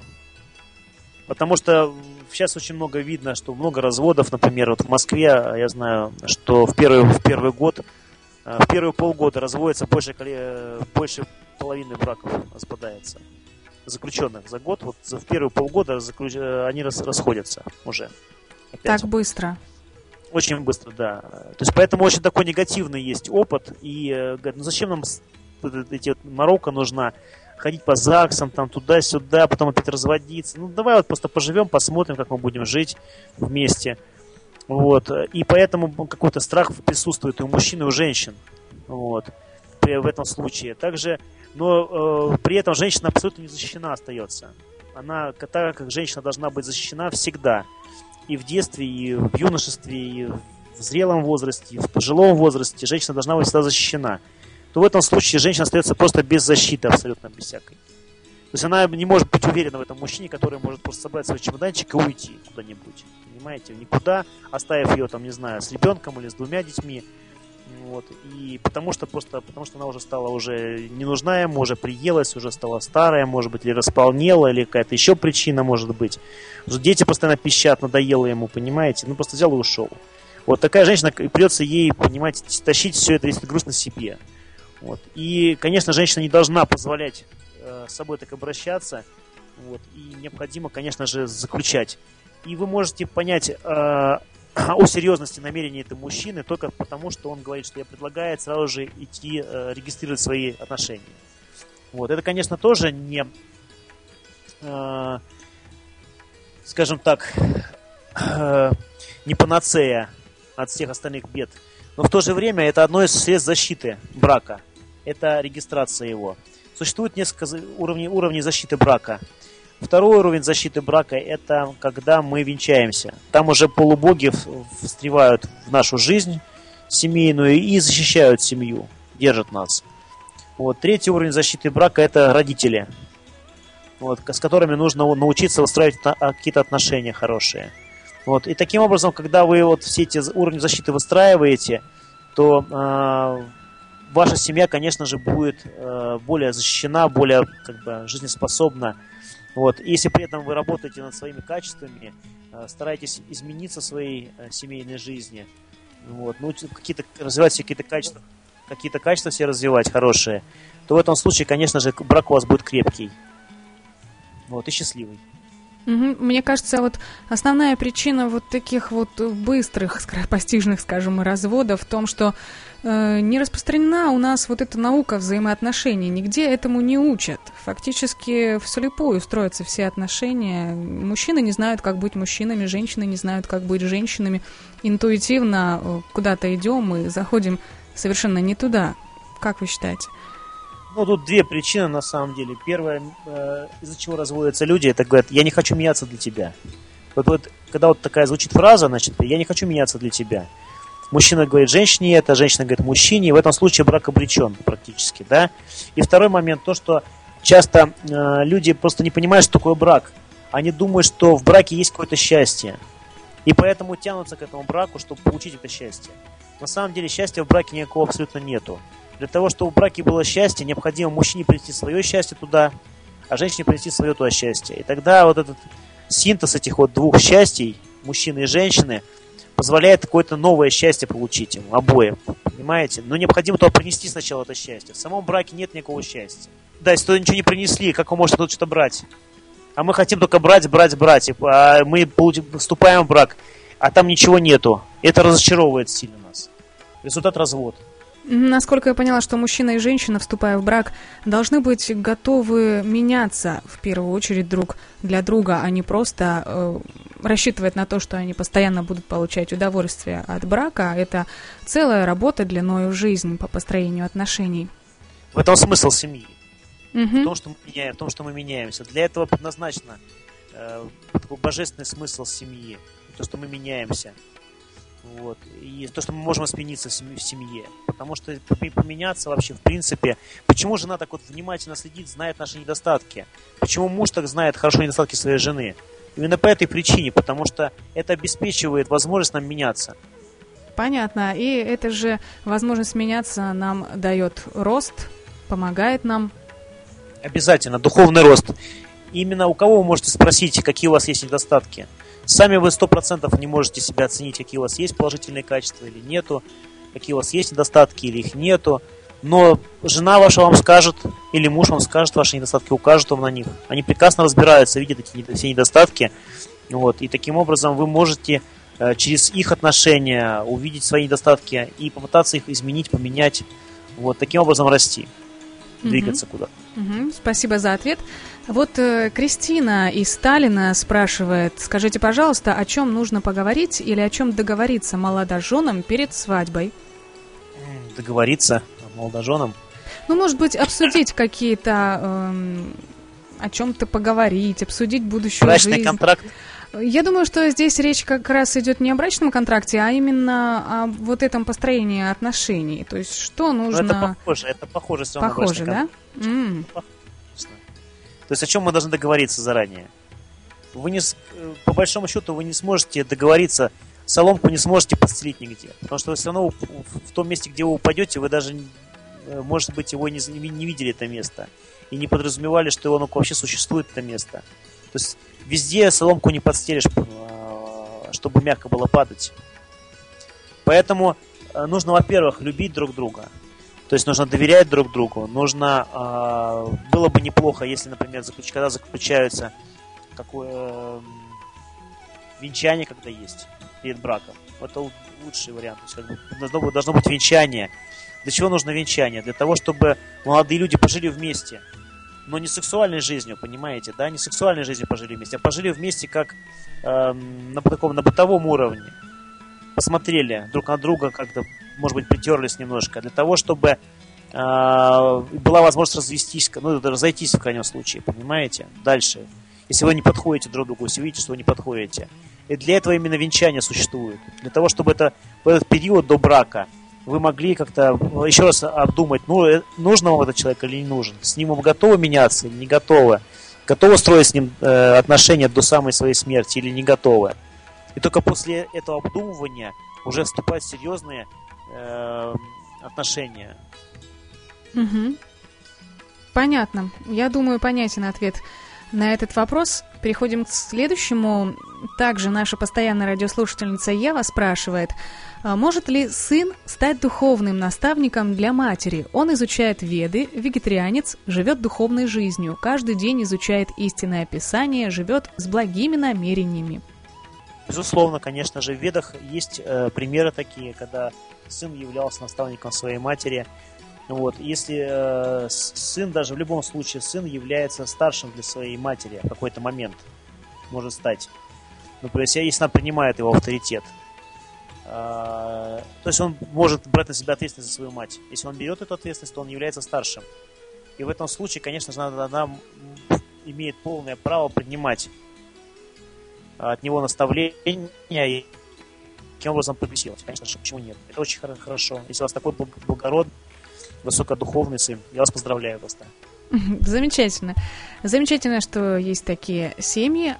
S2: Потому что сейчас очень много видно, что много разводов, например, вот в Москве, я знаю, что в первый, в первый год, э, в первые полгода разводится больше, больше половины браков распадается. Заключенных за год, вот в первые полгода заключ... они рас... расходятся уже. Опять.
S1: Так быстро.
S2: Очень быстро, да. То есть поэтому очень такой негативный есть опыт. И говорят, ну зачем нам эти вот Марокко нужна? Ходить по ЗАГСам, там туда-сюда, потом опять разводиться. Ну давай вот просто поживем, посмотрим, как мы будем жить вместе. Вот. И поэтому какой-то страх присутствует и у мужчин, и у женщин. Вот. В этом случае. Также Но э, при этом женщина абсолютно не защищена остается. Она, так как женщина должна быть защищена всегда. И в детстве, и в юношестве, и в зрелом возрасте, и в пожилом возрасте женщина должна быть всегда защищена. То в этом случае женщина остается просто без защиты, абсолютно без всякой. То есть она не может быть уверена в этом мужчине, который может просто собрать свой чемоданчик и уйти куда-нибудь. Понимаете? Никуда, оставив ее, там, не знаю, с ребенком или с двумя детьми. Вот. И потому что просто потому что она уже стала уже не нужна ему, уже приелась, уже стала старая, может быть, или располнела, или какая-то еще причина может быть. Уже дети постоянно пищат, надоело ему, понимаете? Ну, просто взял и ушел. Вот такая женщина, придется ей, понимаете, тащить все это, весь этот груз на себе. Вот. И, конечно, женщина не должна позволять э, с собой так обращаться. Вот. И необходимо, конечно же, заключать. И вы можете понять... Э, о серьезности намерений этого мужчины только потому, что он говорит, что я предлагаю сразу же идти э, регистрировать свои отношения. Вот. Это, конечно, тоже не, э, скажем так, э, не панацея от всех остальных бед. Но в то же время это одно из средств защиты брака. Это регистрация его. Существует несколько уровней, уровней защиты брака. Второй уровень защиты брака – это когда мы венчаемся. Там уже полубоги встревают в нашу жизнь семейную и защищают семью, держат нас. Вот. Третий уровень защиты брака – это родители, вот, с которыми нужно научиться устраивать какие-то отношения хорошие. Вот. И таким образом, когда вы вот все эти уровни защиты выстраиваете, то э, ваша семья, конечно же, будет э, более защищена, более как бы, жизнеспособна. Вот. Если при этом вы работаете над своими качествами, стараетесь измениться в своей семейной жизни, вот, ну, какие-то, развивать все какие-то качества, какие-то качества все развивать хорошие, то в этом случае, конечно же, брак у вас будет крепкий. Вот, и счастливый.
S1: Мне кажется, вот основная причина вот таких вот быстрых, скоропостижных, скажем, разводов в том, что э, не распространена у нас вот эта наука взаимоотношений, нигде этому не учат. Фактически вслепую строятся все отношения. Мужчины не знают, как быть мужчинами, женщины не знают, как быть женщинами. Интуитивно куда-то идем и заходим совершенно не туда. Как вы считаете?
S2: Ну, тут две причины, на самом деле. Первая, э, из-за чего разводятся люди, это говорят, я не хочу меняться для тебя. Вот, вот когда вот такая звучит фраза, значит, я не хочу меняться для тебя. Мужчина говорит женщине это, женщина говорит мужчине, и в этом случае брак обречен практически, да. И второй момент, то, что часто э, люди просто не понимают, что такое брак. Они думают, что в браке есть какое-то счастье. И поэтому тянутся к этому браку, чтобы получить это счастье. На самом деле счастья в браке никакого абсолютно нету. Для того, чтобы в браке было счастье, необходимо мужчине принести свое счастье туда, а женщине принести свое туда счастье. И тогда вот этот синтез этих вот двух счастий, мужчины и женщины, позволяет какое-то новое счастье получить им, обоим. Понимаете? Но необходимо туда принести сначала это счастье. В самом браке нет никакого счастья. Да, если туда ничего не принесли, как вы можете тут что-то брать? А мы хотим только брать, брать, брать. А мы вступаем в брак, а там ничего нету. Это разочаровывает сильно нас. Результат — развод.
S1: Насколько я поняла, что мужчина и женщина, вступая в брак, должны быть готовы меняться в первую очередь друг для друга, а не просто э, рассчитывать на то, что они постоянно будут получать удовольствие от брака. Это целая работа длиной в жизнь по построению отношений.
S2: В этом смысл семьи.
S1: Угу.
S2: В том, что мы меняем, в том, что мы меняемся. Для этого предназначено э, такой божественный смысл семьи. То, что мы меняемся. Вот. И то, что мы можем измениться в семье. Потому что поменяться вообще, в принципе... Почему жена так вот внимательно следит, знает наши недостатки? Почему муж так знает хорошо недостатки своей жены? Именно по этой причине, потому что это обеспечивает возможность нам меняться.
S1: Понятно. И эта же возможность меняться нам дает рост, помогает нам.
S2: Обязательно. Духовный рост. Именно у кого вы можете спросить, какие у вас есть недостатки? Сами вы сто процентов не можете себя оценить, какие у вас есть положительные качества или нету, какие у вас есть недостатки или их нету. Но жена ваша вам скажет, или муж вам скажет ваши недостатки, укажет вам на них. Они прекрасно разбираются, видят эти все недостатки. Вот, и таким образом вы можете э, через их отношения увидеть свои недостатки и попытаться их изменить, поменять. Вот, таким образом расти, двигаться
S1: угу.
S2: куда-то.
S1: Угу. Спасибо за ответ. Вот э, Кристина из Сталина спрашивает, скажите, пожалуйста, о чем нужно поговорить или о чем договориться молодоженам перед свадьбой?
S2: Договориться молодоженам?
S1: Ну, может быть, обсудить какие-то, э, о чем-то поговорить, обсудить будущую
S2: Брачный
S1: жизнь.
S2: контракт?
S1: Я думаю, что здесь речь как раз идет не о брачном контракте, а именно о вот этом построении отношений. То есть, что нужно...
S2: Ну, это похоже, это похоже все равно.
S1: Похоже, да?
S2: Mm. То есть, о чем мы должны договориться заранее? Вы не, по большому счету, вы не сможете договориться, соломку не сможете подстелить нигде. Потому что вы все равно в том месте, где вы упадете, вы даже, может быть, его не, не видели, это место. И не подразумевали, что оно вообще существует, это место. То есть, везде соломку не подстелишь, чтобы мягко было падать. Поэтому нужно, во-первых, любить друг друга. То есть нужно доверять друг другу. Нужно, было бы неплохо, если, например, заключ, когда заключаются какое венчание, когда есть перед браком. Это лучший вариант. То есть, как бы, должно, должно быть венчание. Для чего нужно венчание? Для того, чтобы молодые люди пожили вместе. Но не сексуальной жизнью, понимаете, да? Не сексуальной жизнью пожили вместе, а пожили вместе как э, на таком, на бытовом уровне. Посмотрели друг на друга, как-то, может быть, притерлись немножко. Для того, чтобы э, была возможность развестись, ну, разойтись в крайнем случае, понимаете? Дальше. Если вы не подходите друг другу, если видите, что вы не подходите. И для этого именно венчание существует. Для того, чтобы это, в этот период до брака вы могли как-то еще раз обдумать, ну, нужно вам этот человек или не нужен. С ним вы готовы меняться или не готовы? Готовы строить с ним э, отношения до самой своей смерти или не готовы? И только после этого обдумывания уже вступать в серьезные э, отношения.
S1: Угу. Понятно. Я думаю, понятен ответ На этот вопрос переходим к следующему. Также наша постоянная радиослушательница Ева спрашивает, может ли сын стать духовным наставником для матери? Он изучает Веды, вегетарианец, живет духовной жизнью, каждый день изучает истинное Писание, живет с благими намерениями.
S2: Безусловно, конечно же, в Ведах есть э, примеры такие, когда сын являлся наставником своей матери. Вот. Если э, сын, даже в любом случае, сын является старшим для своей матери в какой-то момент, может стать. Например, если она принимает его авторитет. Э, то есть он может брать на себя ответственность за свою мать. Если он берет эту ответственность, то он является старшим. И в этом случае, конечно же, она, она имеет полное право принимать от него наставления и каким образом прогрессировать. Конечно же, почему нет? Это очень хорошо. Если у вас такой благородный, высокодуховный сын, я вас поздравляю просто.
S1: Замечательно. Замечательно, что есть такие семьи.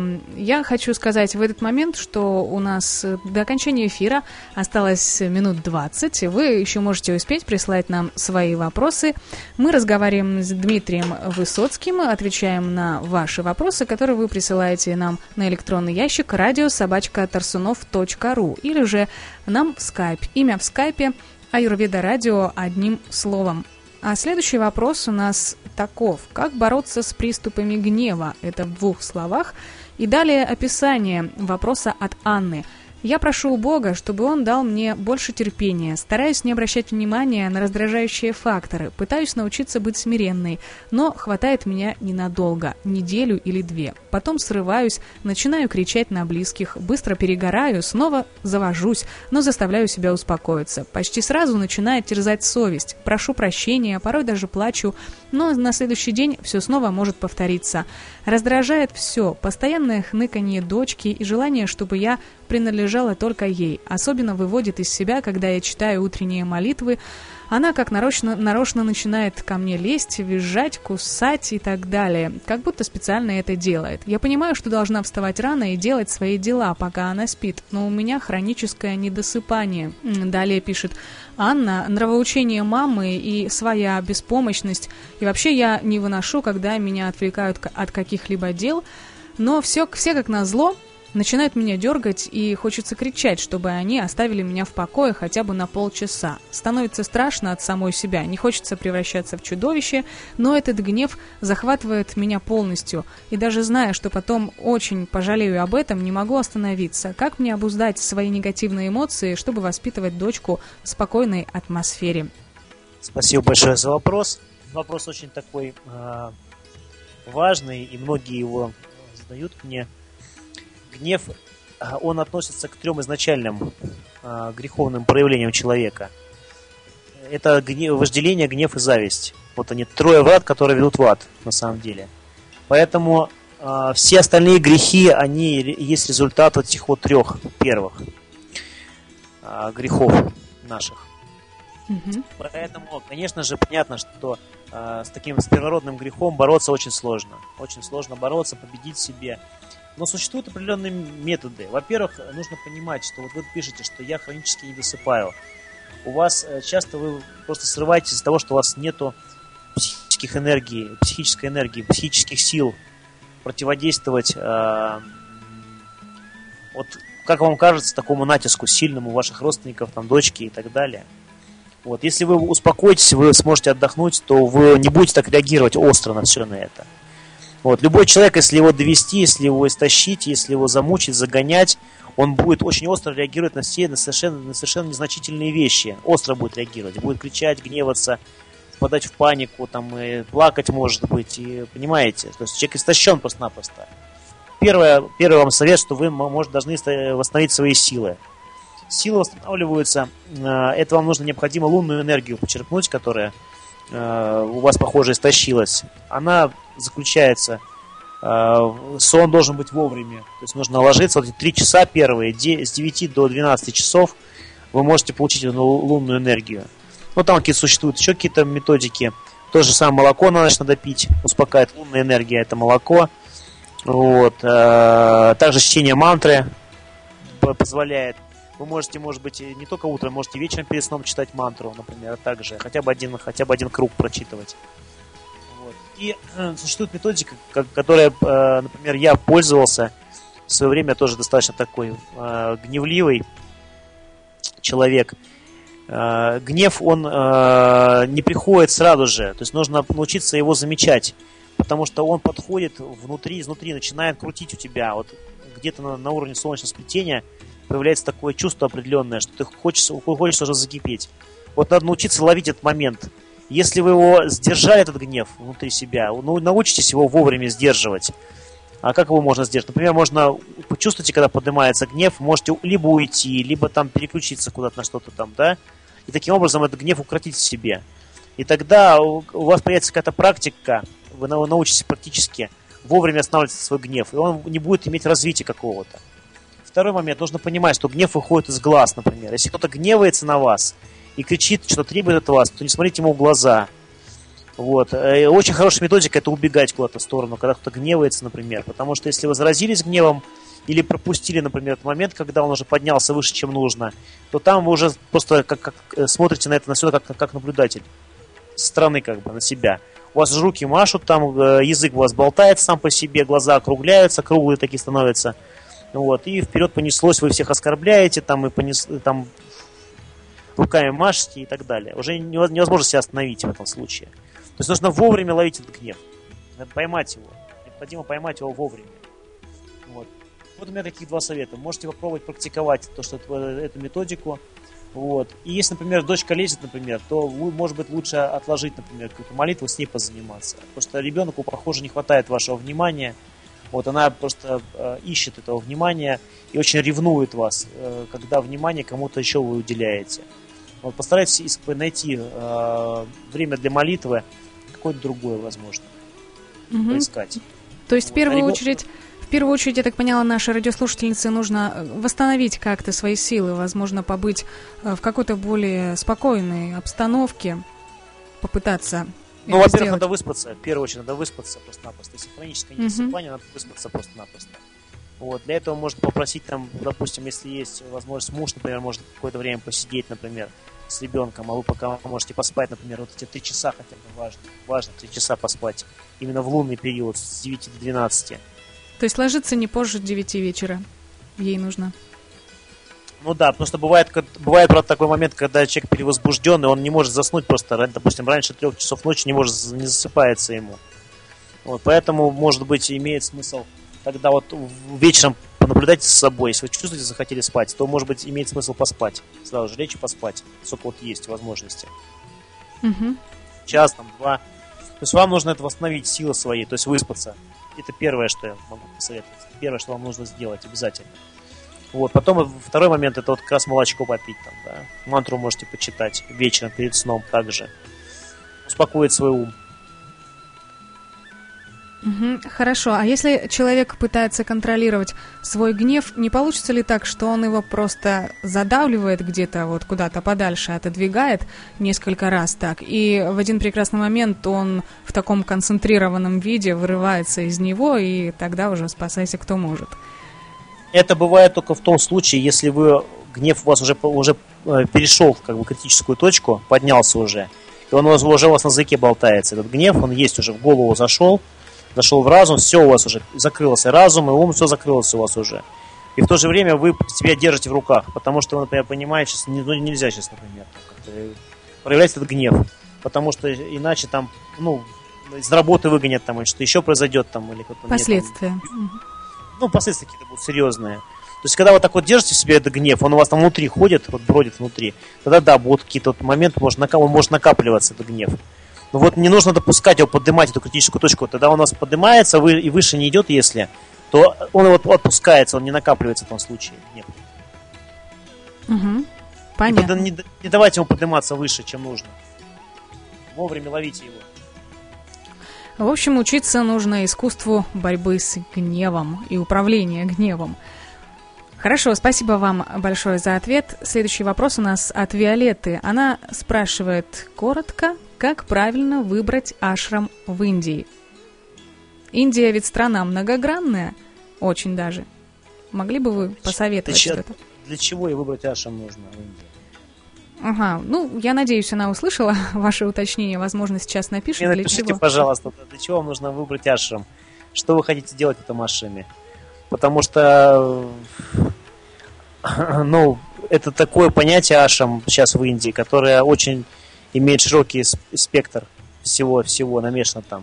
S1: Я хочу сказать в этот момент, что у нас до окончания эфира осталось минут двадцать. Вы еще можете успеть прислать нам свои вопросы. Мы разговариваем с Дмитрием Высоцким, отвечаем на ваши вопросы, которые вы присылаете нам на электронный ящик радио собака тарсунов точка ру или же нам в скайп. Имя в скайпе Аюрведа Радио одним словом. А следующий вопрос у нас таков. Как бороться с приступами гнева? Это в двух словах. И далее описание вопроса от Анны. Я прошу у Бога, чтобы Он дал мне больше терпения, стараюсь не обращать внимания на раздражающие факторы, пытаюсь научиться быть смиренной, но хватает меня ненадолго, неделю или две. Потом срываюсь, начинаю кричать на близких, быстро перегораю, снова завожусь, но заставляю себя успокоиться. Почти сразу начинает терзать совесть, прошу прощения, порой даже плачу, но на следующий день все снова может повториться. Раздражает все, постоянное хныканье дочки и желание, чтобы я принадлежала только ей. Особенно выводит из себя, когда я читаю утренние молитвы. Она как нарочно, нарочно начинает ко мне лезть, визжать, кусать и так далее. Как будто специально это делает. Я понимаю, что должна вставать рано и делать свои дела, пока она спит. Но у меня хроническое недосыпание. Далее пишет Анна. Нравоучение мамы и своя беспомощность. И вообще я не выношу, когда меня отвлекают от каких-либо дел. Но все, все как назло начинают меня дергать, и хочется кричать, чтобы они оставили меня в покое хотя бы на полчаса. Становится страшно от самой себя, не хочется превращаться в чудовище, но этот гнев захватывает меня полностью. И даже зная, что потом очень пожалею об этом, не могу остановиться. Как мне обуздать свои негативные эмоции, чтобы воспитывать дочку в спокойной атмосфере?
S2: Спасибо большое за вопрос. Вопрос очень такой э, важный, и многие его задают мне. Гнев, он относится к трем изначальным э, греховным проявлениям человека. Это гнев, вожделение, гнев и зависть. Вот они, трое врат, которые ведут в ад, на самом деле. Поэтому э, все остальные грехи, они есть результат вот этих вот трех первых э, грехов наших. Mm-hmm. Поэтому, конечно же, понятно, что э, с таким с первородным грехом бороться очень сложно. Очень сложно бороться, победить в себе. Но существуют определенные методы. Во-первых, нужно понимать, что вот вы пишете, что я хронически не досыпаю. У вас часто вы просто срываетесь из-за того, что у вас нету психических энергий, психической энергии, психических сил противодействовать, э, вот, как вам кажется, такому натиску сильному ваших родственников, там, дочки и так далее. Вот. Если вы успокоитесь, вы сможете отдохнуть, то вы не будете так реагировать остро на все на это. Вот. Любой человек, если его довести, если его истощить, если его замучить, загонять, он будет очень остро реагировать на все на совершенно, на совершенно незначительные вещи. Остро будет реагировать, будет кричать, гневаться, впадать в панику, там, и плакать, может быть, и, понимаете? То есть человек истощен просто-напросто. Первое, первый вам совет, что вы, может, должны восстановить свои силы. Силы восстанавливаются, это вам нужно необходимо лунную энергию почерпнуть, которая у вас, похоже, истощилась. Она заключается, сон должен быть вовремя, то есть нужно ложиться, вот эти три часа первые, с девяти до двенадцати часов вы можете получить эту лунную энергию. Ну, там какие существуют еще какие-то методики. То же самое молоко надо пить, успокаивает лунная энергия, это молоко. Вот. Также чтение мантры позволяет. Вы можете, может быть, не только утром, можете вечером перед сном читать мантру, например, а также хотя бы один, хотя бы один круг прочитывать. Вот. И э, существует методика, как, которая, э, например, я пользовался в свое время, тоже достаточно такой э, гневливый человек. Э, гнев, он э, не приходит сразу же, то есть нужно научиться его замечать, потому что он подходит внутри, изнутри, начинает крутить у тебя, вот где-то на, на уровне солнечного сплетения появляется такое чувство определенное, что ты хочешь, хочешь уже закипеть. Вот надо научиться ловить этот момент. Если вы его сдержали, этот гнев внутри себя, ну, научитесь его вовремя сдерживать. А как его можно сдержать? Например, можно, почувствуйте, когда поднимается гнев, можете либо уйти, либо там переключиться куда-то на что-то там, да? И таким образом этот гнев укротить в себе. И тогда у вас появится какая-то практика, вы научитесь практически вовремя останавливать свой гнев, и он не будет иметь развития какого-то. Второй момент. Нужно понимать, что гнев выходит из глаз, например. Если кто-то гневается на вас и кричит, что требует от вас, то не смотрите ему в глаза. Вот. И очень хорошая методика – это убегать куда-то в сторону, когда кто-то гневается, например. Потому что если вы заразились гневом или пропустили, например, этот момент, когда он уже поднялся выше, чем нужно, то там вы уже просто как, как, смотрите на это на все как, как наблюдатель. Со стороны как бы на себя. У вас руки машут, там язык у вас болтает сам по себе, глаза округляются, круглые такие становятся. Вот, и вперед понеслось, вы всех оскорбляете, там, и понес, там, руками машете и так далее. Уже невозможно себя остановить в этом случае. То есть нужно вовремя ловить этот гнев. Надо поймать его. Необходимо поймать его вовремя. Вот. Вот у меня таких два совета. Можете попробовать практиковать то, что, эту методику. Вот. И если, например, дочка лезет, например, то, может быть, лучше отложить, например, какую-то молитву, с ней позаниматься. Потому что ребенку, похоже, не хватает вашего внимания. Вот она просто э, ищет этого внимания и очень ревнует вас, э, когда внимание кому-то еще вы уделяете. Вот постарайтесь найти э, время для молитвы, какое-то другое, возможно, угу. поискать.
S1: То есть, вот. в первую
S2: а ребят...
S1: очередь, в первую очередь, я так поняла, нашей радиослушательнице нужно восстановить как-то свои силы, возможно, побыть в какой-то более спокойной обстановке, попытаться.
S2: Ну, во-первых, сделать. Надо выспаться. В первую очередь, надо выспаться просто-напросто. Если хроническое недосыпание, uh-huh. надо выспаться просто-напросто. Вот. Для этого можно попросить, там, допустим, если есть возможность, муж, например, может какое-то время посидеть, например, с ребенком, а вы пока можете поспать, например, вот эти три часа хотя бы важно. Важно три часа поспать. Именно в лунный период с девяти до двенадцати.
S1: То есть ложиться не позже девяти вечера ей нужно?
S2: Ну да, потому что бывает, бывает, правда, такой момент, когда человек перевозбужденный, он не может заснуть просто, допустим, раньше трех часов ночи не может, не засыпается ему. Вот, поэтому, может быть, имеет смысл тогда вот вечером понаблюдайте за собой. Если вы чувствуете, захотели спать, то, может быть, имеет смысл поспать. Сразу же лечь и поспать, сколько вот есть возможности.
S1: Угу.
S2: Час, там, два. То есть вам нужно это восстановить, силы свои, то есть выспаться. Это первое, что я могу посоветовать. Первое, что вам нужно сделать обязательно. Вот, потом второй момент, это вот как раз молочко попить там, да. Мантру можете почитать вечером перед сном также. Успокоить свой ум.
S1: Угу, хорошо, а если человек пытается контролировать свой гнев, не получится ли так, что он его просто задавливает где-то вот куда-то подальше, отодвигает несколько раз так, и в один прекрасный момент он в таком концентрированном виде вырывается из него, и тогда уже спасайся кто может?
S2: Это бывает только в том случае, если вы гнев у вас уже, уже перешел в как бы критическую точку, поднялся уже, и он уже у вас на языке болтается. Этот гнев, он есть уже в голову зашел, зашел в разум, все у вас уже закрылся разум, и ум, все закрылось у вас уже. И в то же время вы себя держите в руках, потому что вы, например, понимаете, сейчас ну, нельзя сейчас, например, проявлять этот гнев, потому что иначе там, ну, из работы выгонят там, или что-то еще произойдет там, или как-то.
S1: Последствия.
S2: Там, ну, последствия какие-то будут серьезные. То есть, когда вы так вот держите в себе этот гнев, он у вас там внутри ходит, вот бродит внутри, тогда да, будут какие-то вот моменты, может, нака- он может накапливаться, этот гнев. Но вот не нужно допускать его поднимать, эту критическую точку. Тогда он у нас поднимается вы, и выше не идет, если, то он вот отпускается, он не накапливается в том случае. Нет.
S1: Угу. Понятно.
S2: Не, не, не давайте ему подниматься выше, чем нужно. Вовремя ловите его.
S1: В общем, учиться нужно искусству борьбы с гневом и управления гневом. Хорошо, спасибо вам большое за ответ. Следующий вопрос у нас от Виолетты. Она спрашивает коротко, как правильно выбрать ашрам в Индии. Индия ведь страна многогранная, очень даже. Могли бы вы посоветовать
S2: для,
S1: что-то?
S2: Для чего и выбрать ашрам нужно в Индии?
S1: Ага, ну, я надеюсь, она услышала ваше уточнение, возможно, сейчас напишет.
S2: Мне
S1: для
S2: напишите,
S1: чего.
S2: Пожалуйста, для чего вам нужно выбрать ашрам? Что вы хотите делать в этом ашраме? Потому что, ну, это такое понятие ашрам сейчас в Индии, которое очень имеет широкий спектр всего-всего намешано там.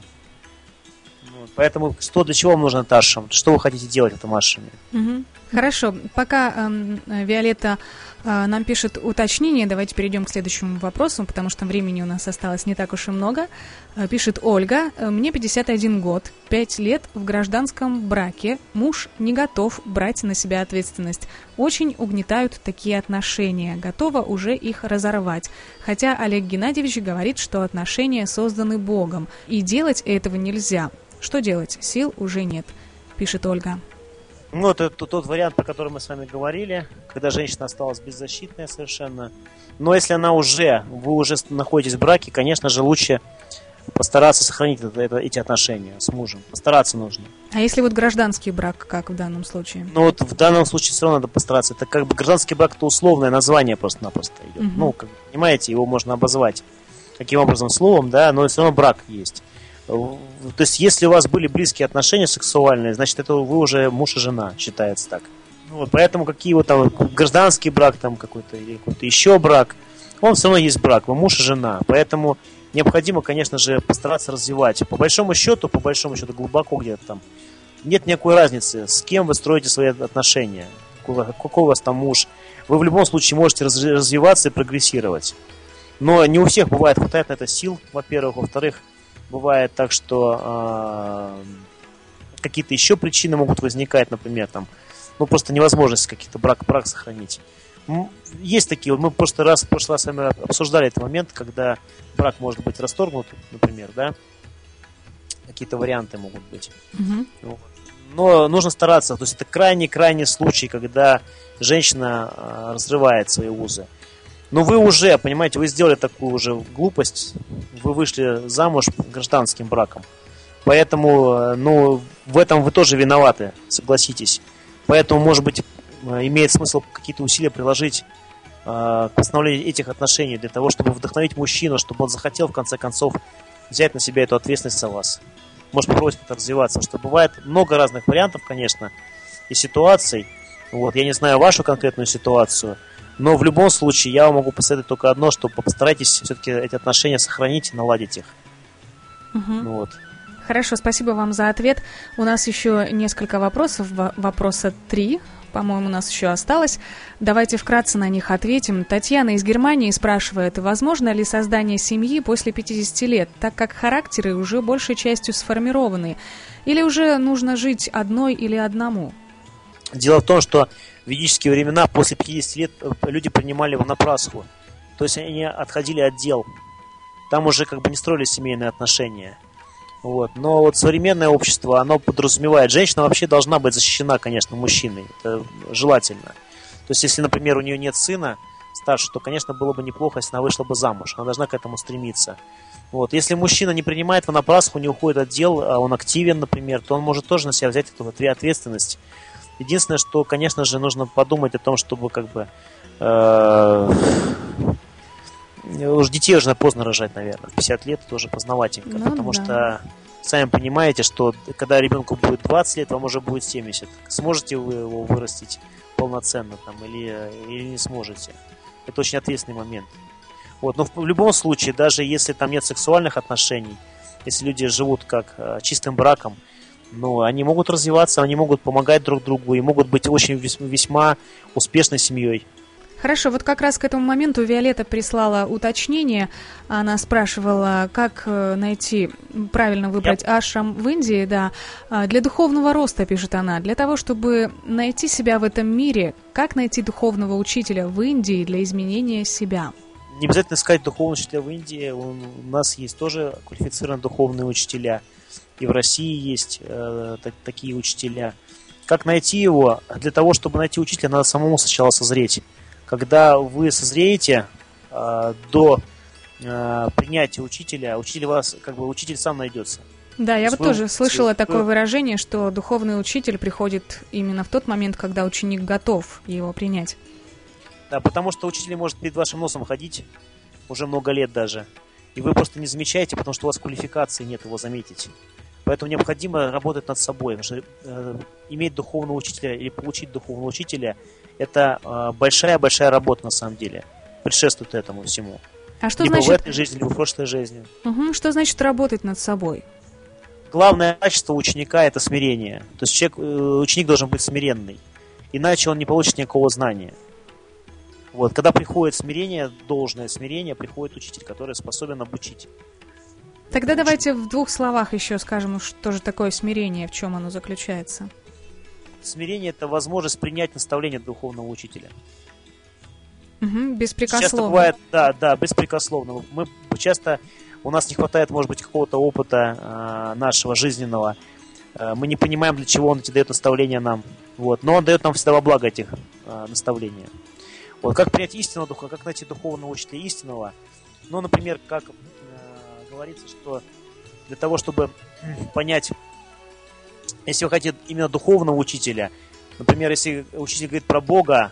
S2: Поэтому что для чего вам нужен этот ашрам? Что вы хотите делать в этом ашраме?
S1: Угу. Хорошо, пока э, Виолетта э, нам пишет уточнение, давайте перейдем к следующему вопросу, потому что времени у нас осталось не так уж и много. Э, пишет Ольга: мне пятьдесят один год, пять лет в гражданском браке, муж не готов брать на себя ответственность. Очень угнетают такие отношения, готова уже их разорвать. Хотя Олег Геннадьевич говорит, что отношения созданы Богом, и делать этого нельзя. Что делать? Сил уже нет, пишет Ольга.
S2: Ну, это тот, тот вариант, про который мы с вами говорили, когда женщина осталась беззащитная совершенно. Но если она уже, вы уже находитесь в браке, конечно же, лучше постараться сохранить это, это, эти отношения с мужем. Постараться нужно.
S1: А если вот гражданский брак, как в данном случае?
S2: Ну, вот в данном случае все равно надо постараться. Это как бы гражданский брак, это условное название просто-напросто идет. Угу. Ну, как, понимаете, его можно обозвать каким образом словом, да, но все равно брак есть. То есть, если у вас были близкие отношения сексуальные, значит, это вы уже муж и жена, считается так. Ну, вот, поэтому какие вот там гражданский брак там какой-то или какой-то еще брак, он все равно есть брак, вы муж и жена. Поэтому необходимо, конечно же, постараться развивать. По большому счету, по большому счету, глубоко где-то там, нет никакой разницы, с кем вы строите свои отношения, какой, какой у вас там муж. Вы в любом случае можете развиваться и прогрессировать. Но не у всех бывает хватает на это сил, во-первых. Во-вторых, бывает так, что э, какие-то еще причины могут возникать, например, там, ну, просто невозможность каких-то брак, брак сохранить. Есть такие, мы в прошлый раз, в прошлый раз с вами обсуждали этот момент, когда брак может быть расторгнут, например, да, какие-то варианты могут быть. Mm-hmm. Но нужно стараться, то есть это крайний-крайний случай, когда женщина э, разрывает свои узы. Но вы уже, понимаете, вы сделали такую уже глупость, вы вышли замуж гражданским браком. Поэтому, ну, в этом вы тоже виноваты, согласитесь. Поэтому, может быть, имеет смысл какие-то усилия приложить э, к восстановлению этих отношений, для того, чтобы вдохновить мужчину, чтобы он захотел, в конце концов, взять на себя эту ответственность за вас. Может попробовать как-то развиваться. Потому что бывает много разных вариантов, конечно, и ситуаций. Вот, я не знаю вашу конкретную ситуацию, но в любом случае я вам могу посоветовать только одно, что постарайтесь все-таки эти отношения сохранить и наладить их.
S1: Угу.
S2: Вот.
S1: Хорошо, спасибо вам за ответ. У нас еще несколько вопросов, вопроса три, по-моему, у нас еще осталось. Давайте вкратце на них ответим. Татьяна из Германии спрашивает, возможно ли создание семьи после пятидесяти лет, так как характеры уже большей частью сформированы, или уже нужно жить одной или одному?
S2: Дело в том, что в ведические времена после пятидесяти лет люди принимали ванапрасху. То есть они отходили от дел. Там уже как бы не строились семейные отношения. Вот. Но вот современное общество, оно подразумевает, женщина вообще должна быть защищена, конечно, мужчиной. Это желательно. То есть если, например, у нее нет сына старше, то, конечно, было бы неплохо, если она вышла бы замуж. Она должна к этому стремиться. Вот. Если мужчина не принимает ванапрасху, не уходит от дел, а он активен, например, то он может тоже на себя взять эту ответственность. Единственное, что, конечно же, нужно подумать о том, чтобы как бы э, уж детей уже поздно рожать, наверное. В пятьдесят лет это уже поздноватенько. Ну, потому да. что сами понимаете, что когда ребенку будет двадцать лет, вам уже будет семьдесят. Сможете вы его вырастить полноценно там, или, или не сможете? Это очень ответственный момент. Вот. Но в, в любом случае, даже если там нет сексуальных отношений, если люди живут как э, чистым браком, ну, они могут развиваться, они могут помогать друг другу и могут быть очень весьма успешной семьей.
S1: Хорошо, вот как раз к этому моменту Виолетта прислала уточнение. Она спрашивала, как найти, правильно выбрать yep. ашрам в Индии, да. Для духовного роста, пишет она, для того, чтобы найти себя в этом мире, как найти духовного учителя в Индии для изменения себя?
S2: Не обязательно искать духовного учителя в Индии, у нас есть тоже квалифицированные духовные учителя. И в России есть э, так, такие учителя. Как найти его? Для того, чтобы найти учителя, надо самому сначала созреть. Когда вы созреете э, до э, принятия учителя, учитель вас, как бы учитель сам найдется.
S1: Да, я вот
S2: вы,
S1: тоже слышала
S2: вы,
S1: такое выражение, что духовный учитель приходит именно в тот момент, когда ученик готов его принять.
S2: Да, потому что учитель может перед вашим носом ходить уже много лет даже. И вы просто не замечаете, потому что у вас квалификации нет его заметить. Поэтому необходимо работать над собой. Потому что э, иметь духовного учителя или получить духовного учителя – это э, большая-большая работа на самом деле. Предшествует этому всему.
S1: А что
S2: либо
S1: значит...
S2: в этой жизни, либо в прошлой жизни.
S1: Угу. Что значит работать над собой?
S2: Главное качество ученика – это смирение. То есть человек, ученик должен быть смиренный. Иначе он не получит никакого знания. Вот. Когда приходит смирение, должное смирение, приходит учитель, который способен обучить.
S1: Тогда учитель. Давайте в двух словах еще скажем, что же такое смирение, в чем оно заключается.
S2: Смирение – это возможность принять наставление духовного учителя.
S1: Угу, беспрекословно.
S2: Часто бывает, да, да, беспрекословно. Мы часто, у нас не хватает, может быть, какого-то опыта э, нашего жизненного. Э, мы не понимаем, для чего он эти дает наставления нам. Вот. Но он дает нам всегда во благо этих э, наставлений. Вот. Как принять истинного духа, как найти духовного учителя истинного. Ну, например, как э, говорится, что для того, чтобы понять, если вы хотите именно духовного учителя, например, если учитель говорит про Бога,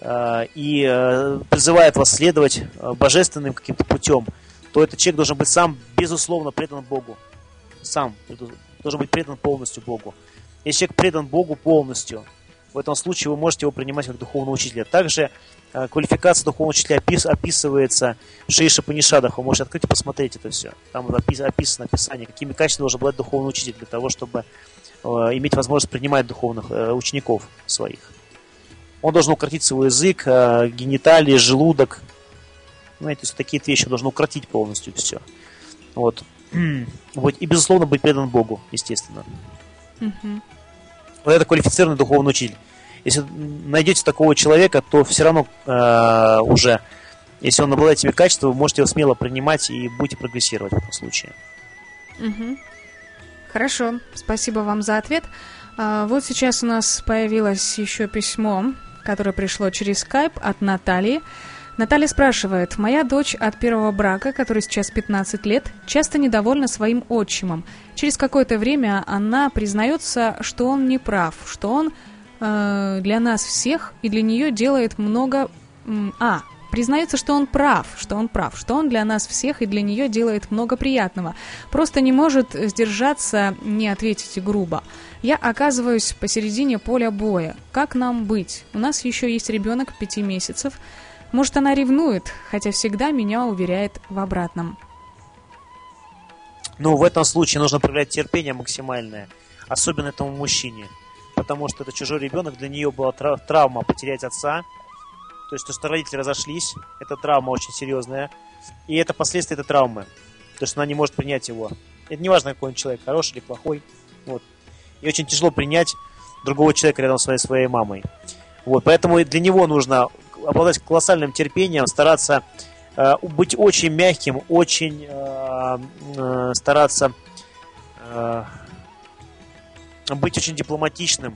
S2: и э, призывает вас следовать э, божественным каким-то путем, то этот человек должен быть сам, безусловно, предан Богу. Сам должен быть предан полностью Богу. Если человек предан Богу полностью, в этом случае вы можете его принимать как духовного учителя. Также э, квалификация духовного учителя опис, описывается в Шри Ишупанишадах. Вы можете открыть и посмотреть это все. Там опис, описано описание, какими качествами должен обладать духовный учитель для того, чтобы э, иметь возможность принимать духовных э, учеников своих. Он должен укротить свой язык, гениталии, желудок. Знаете, то есть такие вещи он должен укротить полностью все. Вот. Вот. И, безусловно, быть предан Богу, естественно.
S1: Mm-hmm.
S2: Вот это квалифицированный духовный учитель. Если найдете такого человека, то все равно э, уже, если он обладает этими качествами, вы можете его смело принимать и будете прогрессировать в этом случае.
S1: Mm-hmm. Хорошо, спасибо вам за ответ. А, вот сейчас у нас появилось еще письмо, которое пришло через скайп от Натальи. Наталья спрашивает: «Моя дочь от первого брака, который сейчас пятнадцать лет, часто недовольна своим отчимом. Через какое-то время она признается, что он не прав, что он э, для нас всех и для нее делает много... М, а, признается, что он прав, что он прав, что он для нас всех и для нее делает много приятного. Просто не может сдержаться, не ответить грубо. Я оказываюсь посередине поля боя. Как нам быть? У нас еще есть ребенок пяти месяцев. Может, она ревнует, хотя всегда меня уверяет в обратном».
S2: Ну, в этом случае нужно проявлять терпение максимальное, особенно этому мужчине, потому что это чужой ребенок, для нее была трав- травма потерять отца, то есть то, что родители разошлись, это травма очень серьезная, и это последствия этой травмы, то есть она не может принять его. Это не важно, какой он человек, хороший или плохой, вот. И очень тяжело принять другого человека рядом с своей, своей мамой. Вот, поэтому для него нужно обладать колоссальным терпением, стараться э, быть очень мягким, очень э, э, стараться э, быть очень дипломатичным.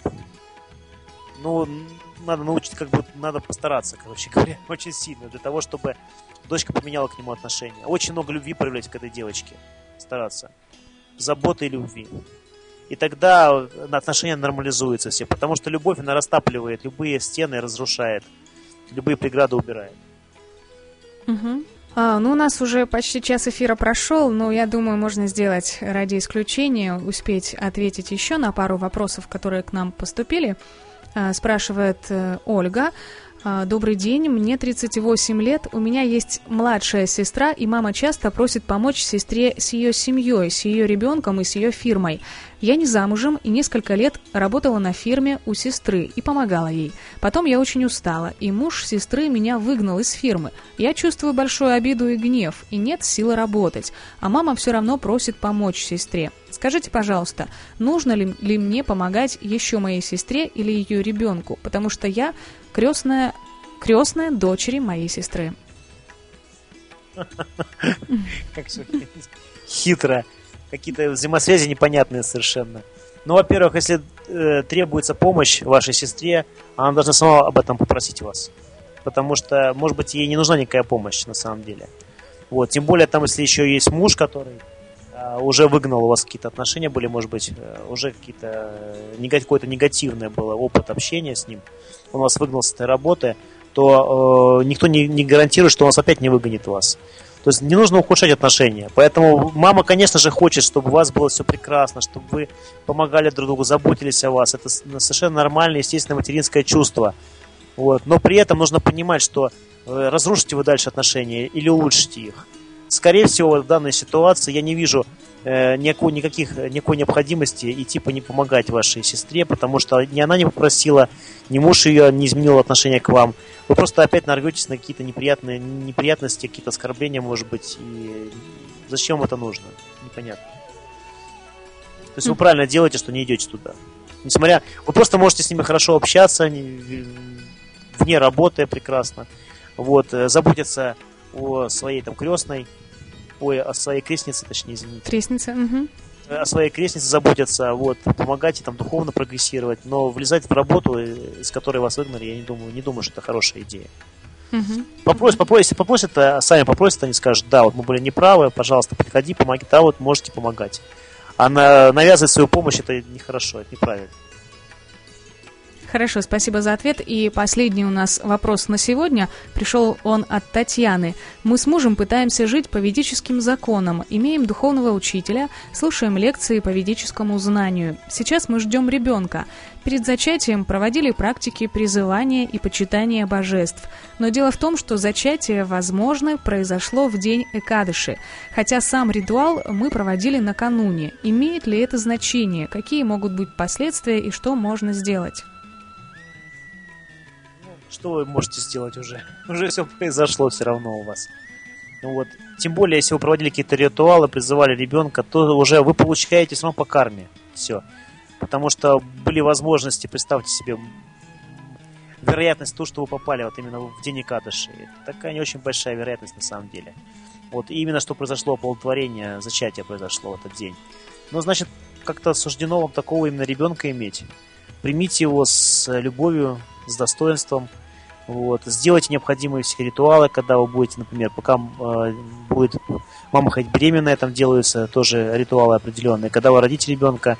S2: Ну, надо научить, как бы, надо постараться, короче говоря, очень сильно, для того, чтобы дочка поменяла к нему отношение. Очень много любви проявлять к этой девочке, стараться. Заботы и любви. И тогда отношения нормализуются все, потому что любовь, она растапливает любые стены, разрушает, любые преграды убирает.
S1: Угу. А, ну, у нас уже почти час эфира прошел, но я думаю, можно сделать ради исключения, успеть ответить еще на пару вопросов, которые к нам поступили. А, спрашивает э, Ольга. Добрый день, мне тридцать восемь лет, у меня есть младшая сестра, и мама часто просит помочь сестре с ее семьей, с ее ребенком и с ее фирмой. Я не замужем и несколько лет работала на фирме у сестры и помогала ей. Потом я очень устала, и муж сестры меня выгнал из фирмы. Я чувствую большую обиду и гнев, и нет силы работать, а мама все равно просит помочь сестре. Скажите, пожалуйста, нужно ли, ли мне помогать еще моей сестре или ее ребенку, потому что я крестная, крестная дочери моей сестры.
S2: Как все хитро. Какие-то взаимосвязи непонятные совершенно. Ну, во-первых, если э, требуется помощь вашей сестре, она должна сама об этом попросить вас. Потому что, может быть, ей не нужна никакая помощь на самом деле. Вот. Тем более, там, если еще есть муж, который э, уже выгнал, у вас какие-то отношения были, может быть, э, уже какие-то, э, какое-то негативное было опыт общения с ним, он вас выгнал с этой работы, то э, никто не, не гарантирует, что он опять не выгонит вас. То есть не нужно ухудшать отношения. Поэтому мама, конечно же, хочет, чтобы у вас было все прекрасно, чтобы вы помогали друг другу, заботились о вас. Это совершенно нормальное, естественное материнское чувство. Вот. Но при этом нужно понимать, что э, разрушите вы дальше отношения или улучшите их. Скорее всего, в данной ситуации я не вижу э, никакой, никаких, никакой необходимости идти по не помогать вашей сестре, потому что ни она не попросила, ни муж ее не изменил отношение к вам. Вы просто опять нарветесь на какие-то неприятные неприятности, какие-то оскорбления, может быть. И зачем вам это нужно? Непонятно. То есть вы правильно делаете, что не идете туда. Несмотря, вы просто можете с ними хорошо общаться, вне работы прекрасно. Вот, заботиться о своей там крестной, ой, о своей крестнице, точнее, извините.
S1: Крестница, угу.
S2: О своей крестнице заботиться, вот, помогать ей там духовно прогрессировать, но влезать в работу, из которой вас выгнали, я не думаю, не думаю, что это хорошая идея. Угу. Попросят, попросят, попросят, сами попросят, они скажут, да, вот мы были неправы, пожалуйста, приходи, помоги, да, вот можете помогать. А на, навязывать свою помощь, это нехорошо, это неправильно.
S1: Хорошо, спасибо за ответ. И последний у нас вопрос на сегодня. Пришел он от Татьяны. Мы с мужем пытаемся жить по ведическим законам, имеем духовного учителя, слушаем лекции по ведическому знанию. Сейчас мы ждем ребенка. Перед зачатием проводили практики призывания и почитания божеств. Но дело в том, что зачатие, возможно, произошло в день Экадыши, хотя сам ритуал мы проводили накануне. Имеет ли это значение? Какие могут быть последствия и что можно сделать?
S2: Что вы можете сделать уже? Уже все произошло все равно у вас. Ну вот. Тем более, если вы проводили какие-то ритуалы, призывали ребенка, то уже вы получаете все равно по карме. Все. Потому что были возможности, представьте себе, вероятность того, что вы попали вот именно в день Экадыши. Это такая не очень большая вероятность на самом деле. Вот. И именно что произошло, оплодотворение, зачатие произошло в этот день. Но значит, как-то суждено вам такого именно ребенка иметь. Примите его с любовью, с достоинством. Вот. Сделайте необходимые все ритуалы, когда вы будете, например, пока э, будет мама ходить беременная, там делаются тоже ритуалы определенные. Когда вы родите ребенка,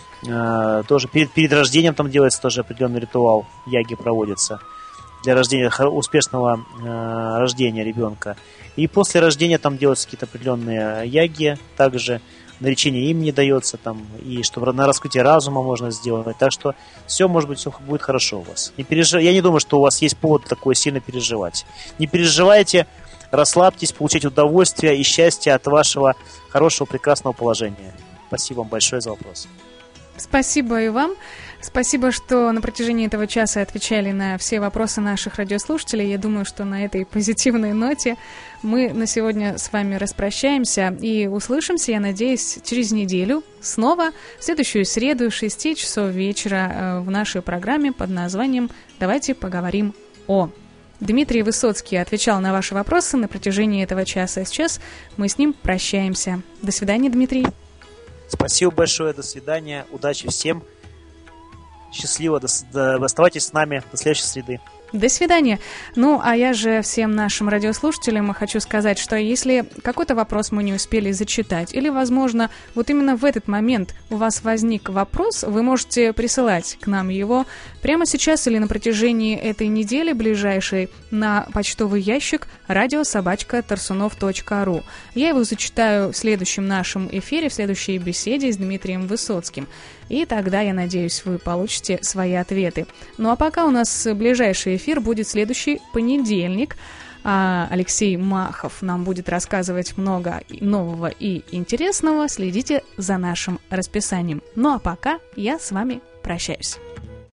S2: э, тоже перед, перед рождением там делается тоже определенный ритуал, яги проводится для рождения, успешного э, рождения ребенка. И после рождения там делаются какие-то определенные яги, также наречение имени дается, там, и чтобы на раскрытие разума можно сделать. Так что все, может быть, все будет хорошо у вас. Не переж... Я не думаю, что у вас есть повод такое сильно переживать. Не переживайте, расслабьтесь, получайте удовольствие и счастье от вашего хорошего, прекрасного положения. Спасибо вам большое за вопрос.
S1: Спасибо и вам. Спасибо, что на протяжении этого часа отвечали на все вопросы наших радиослушателей. Я думаю, что на этой позитивной ноте мы на сегодня с вами распрощаемся и услышимся, я надеюсь, через неделю снова в следующую среду с шести часов вечера в нашей программе под названием «Давайте поговорим о». Дмитрий Высоцкий отвечал на ваши вопросы на протяжении этого часа. Сейчас мы с ним прощаемся. До свидания, Дмитрий.
S2: Спасибо большое, до свидания, удачи всем. Счастливо, до, до, оставайтесь с нами до следующей среды.
S1: До свидания. Ну, а я же всем нашим радиослушателям хочу сказать, что если какой-то вопрос мы не успели зачитать, или, возможно, вот именно в этот момент у вас возник вопрос, вы можете присылать к нам его прямо сейчас или на протяжении этой недели ближайшей на почтовый ящик радио собака тарсунов точка ру. Я его зачитаю в следующем нашем эфире, в следующей беседе с Дмитрием Высоцким. И тогда, я надеюсь, вы получите свои ответы. Ну а пока у нас ближайший эфир будет следующий понедельник. Алексей Махов нам будет рассказывать много нового и интересного. Следите за нашим расписанием. Ну а пока я с вами прощаюсь.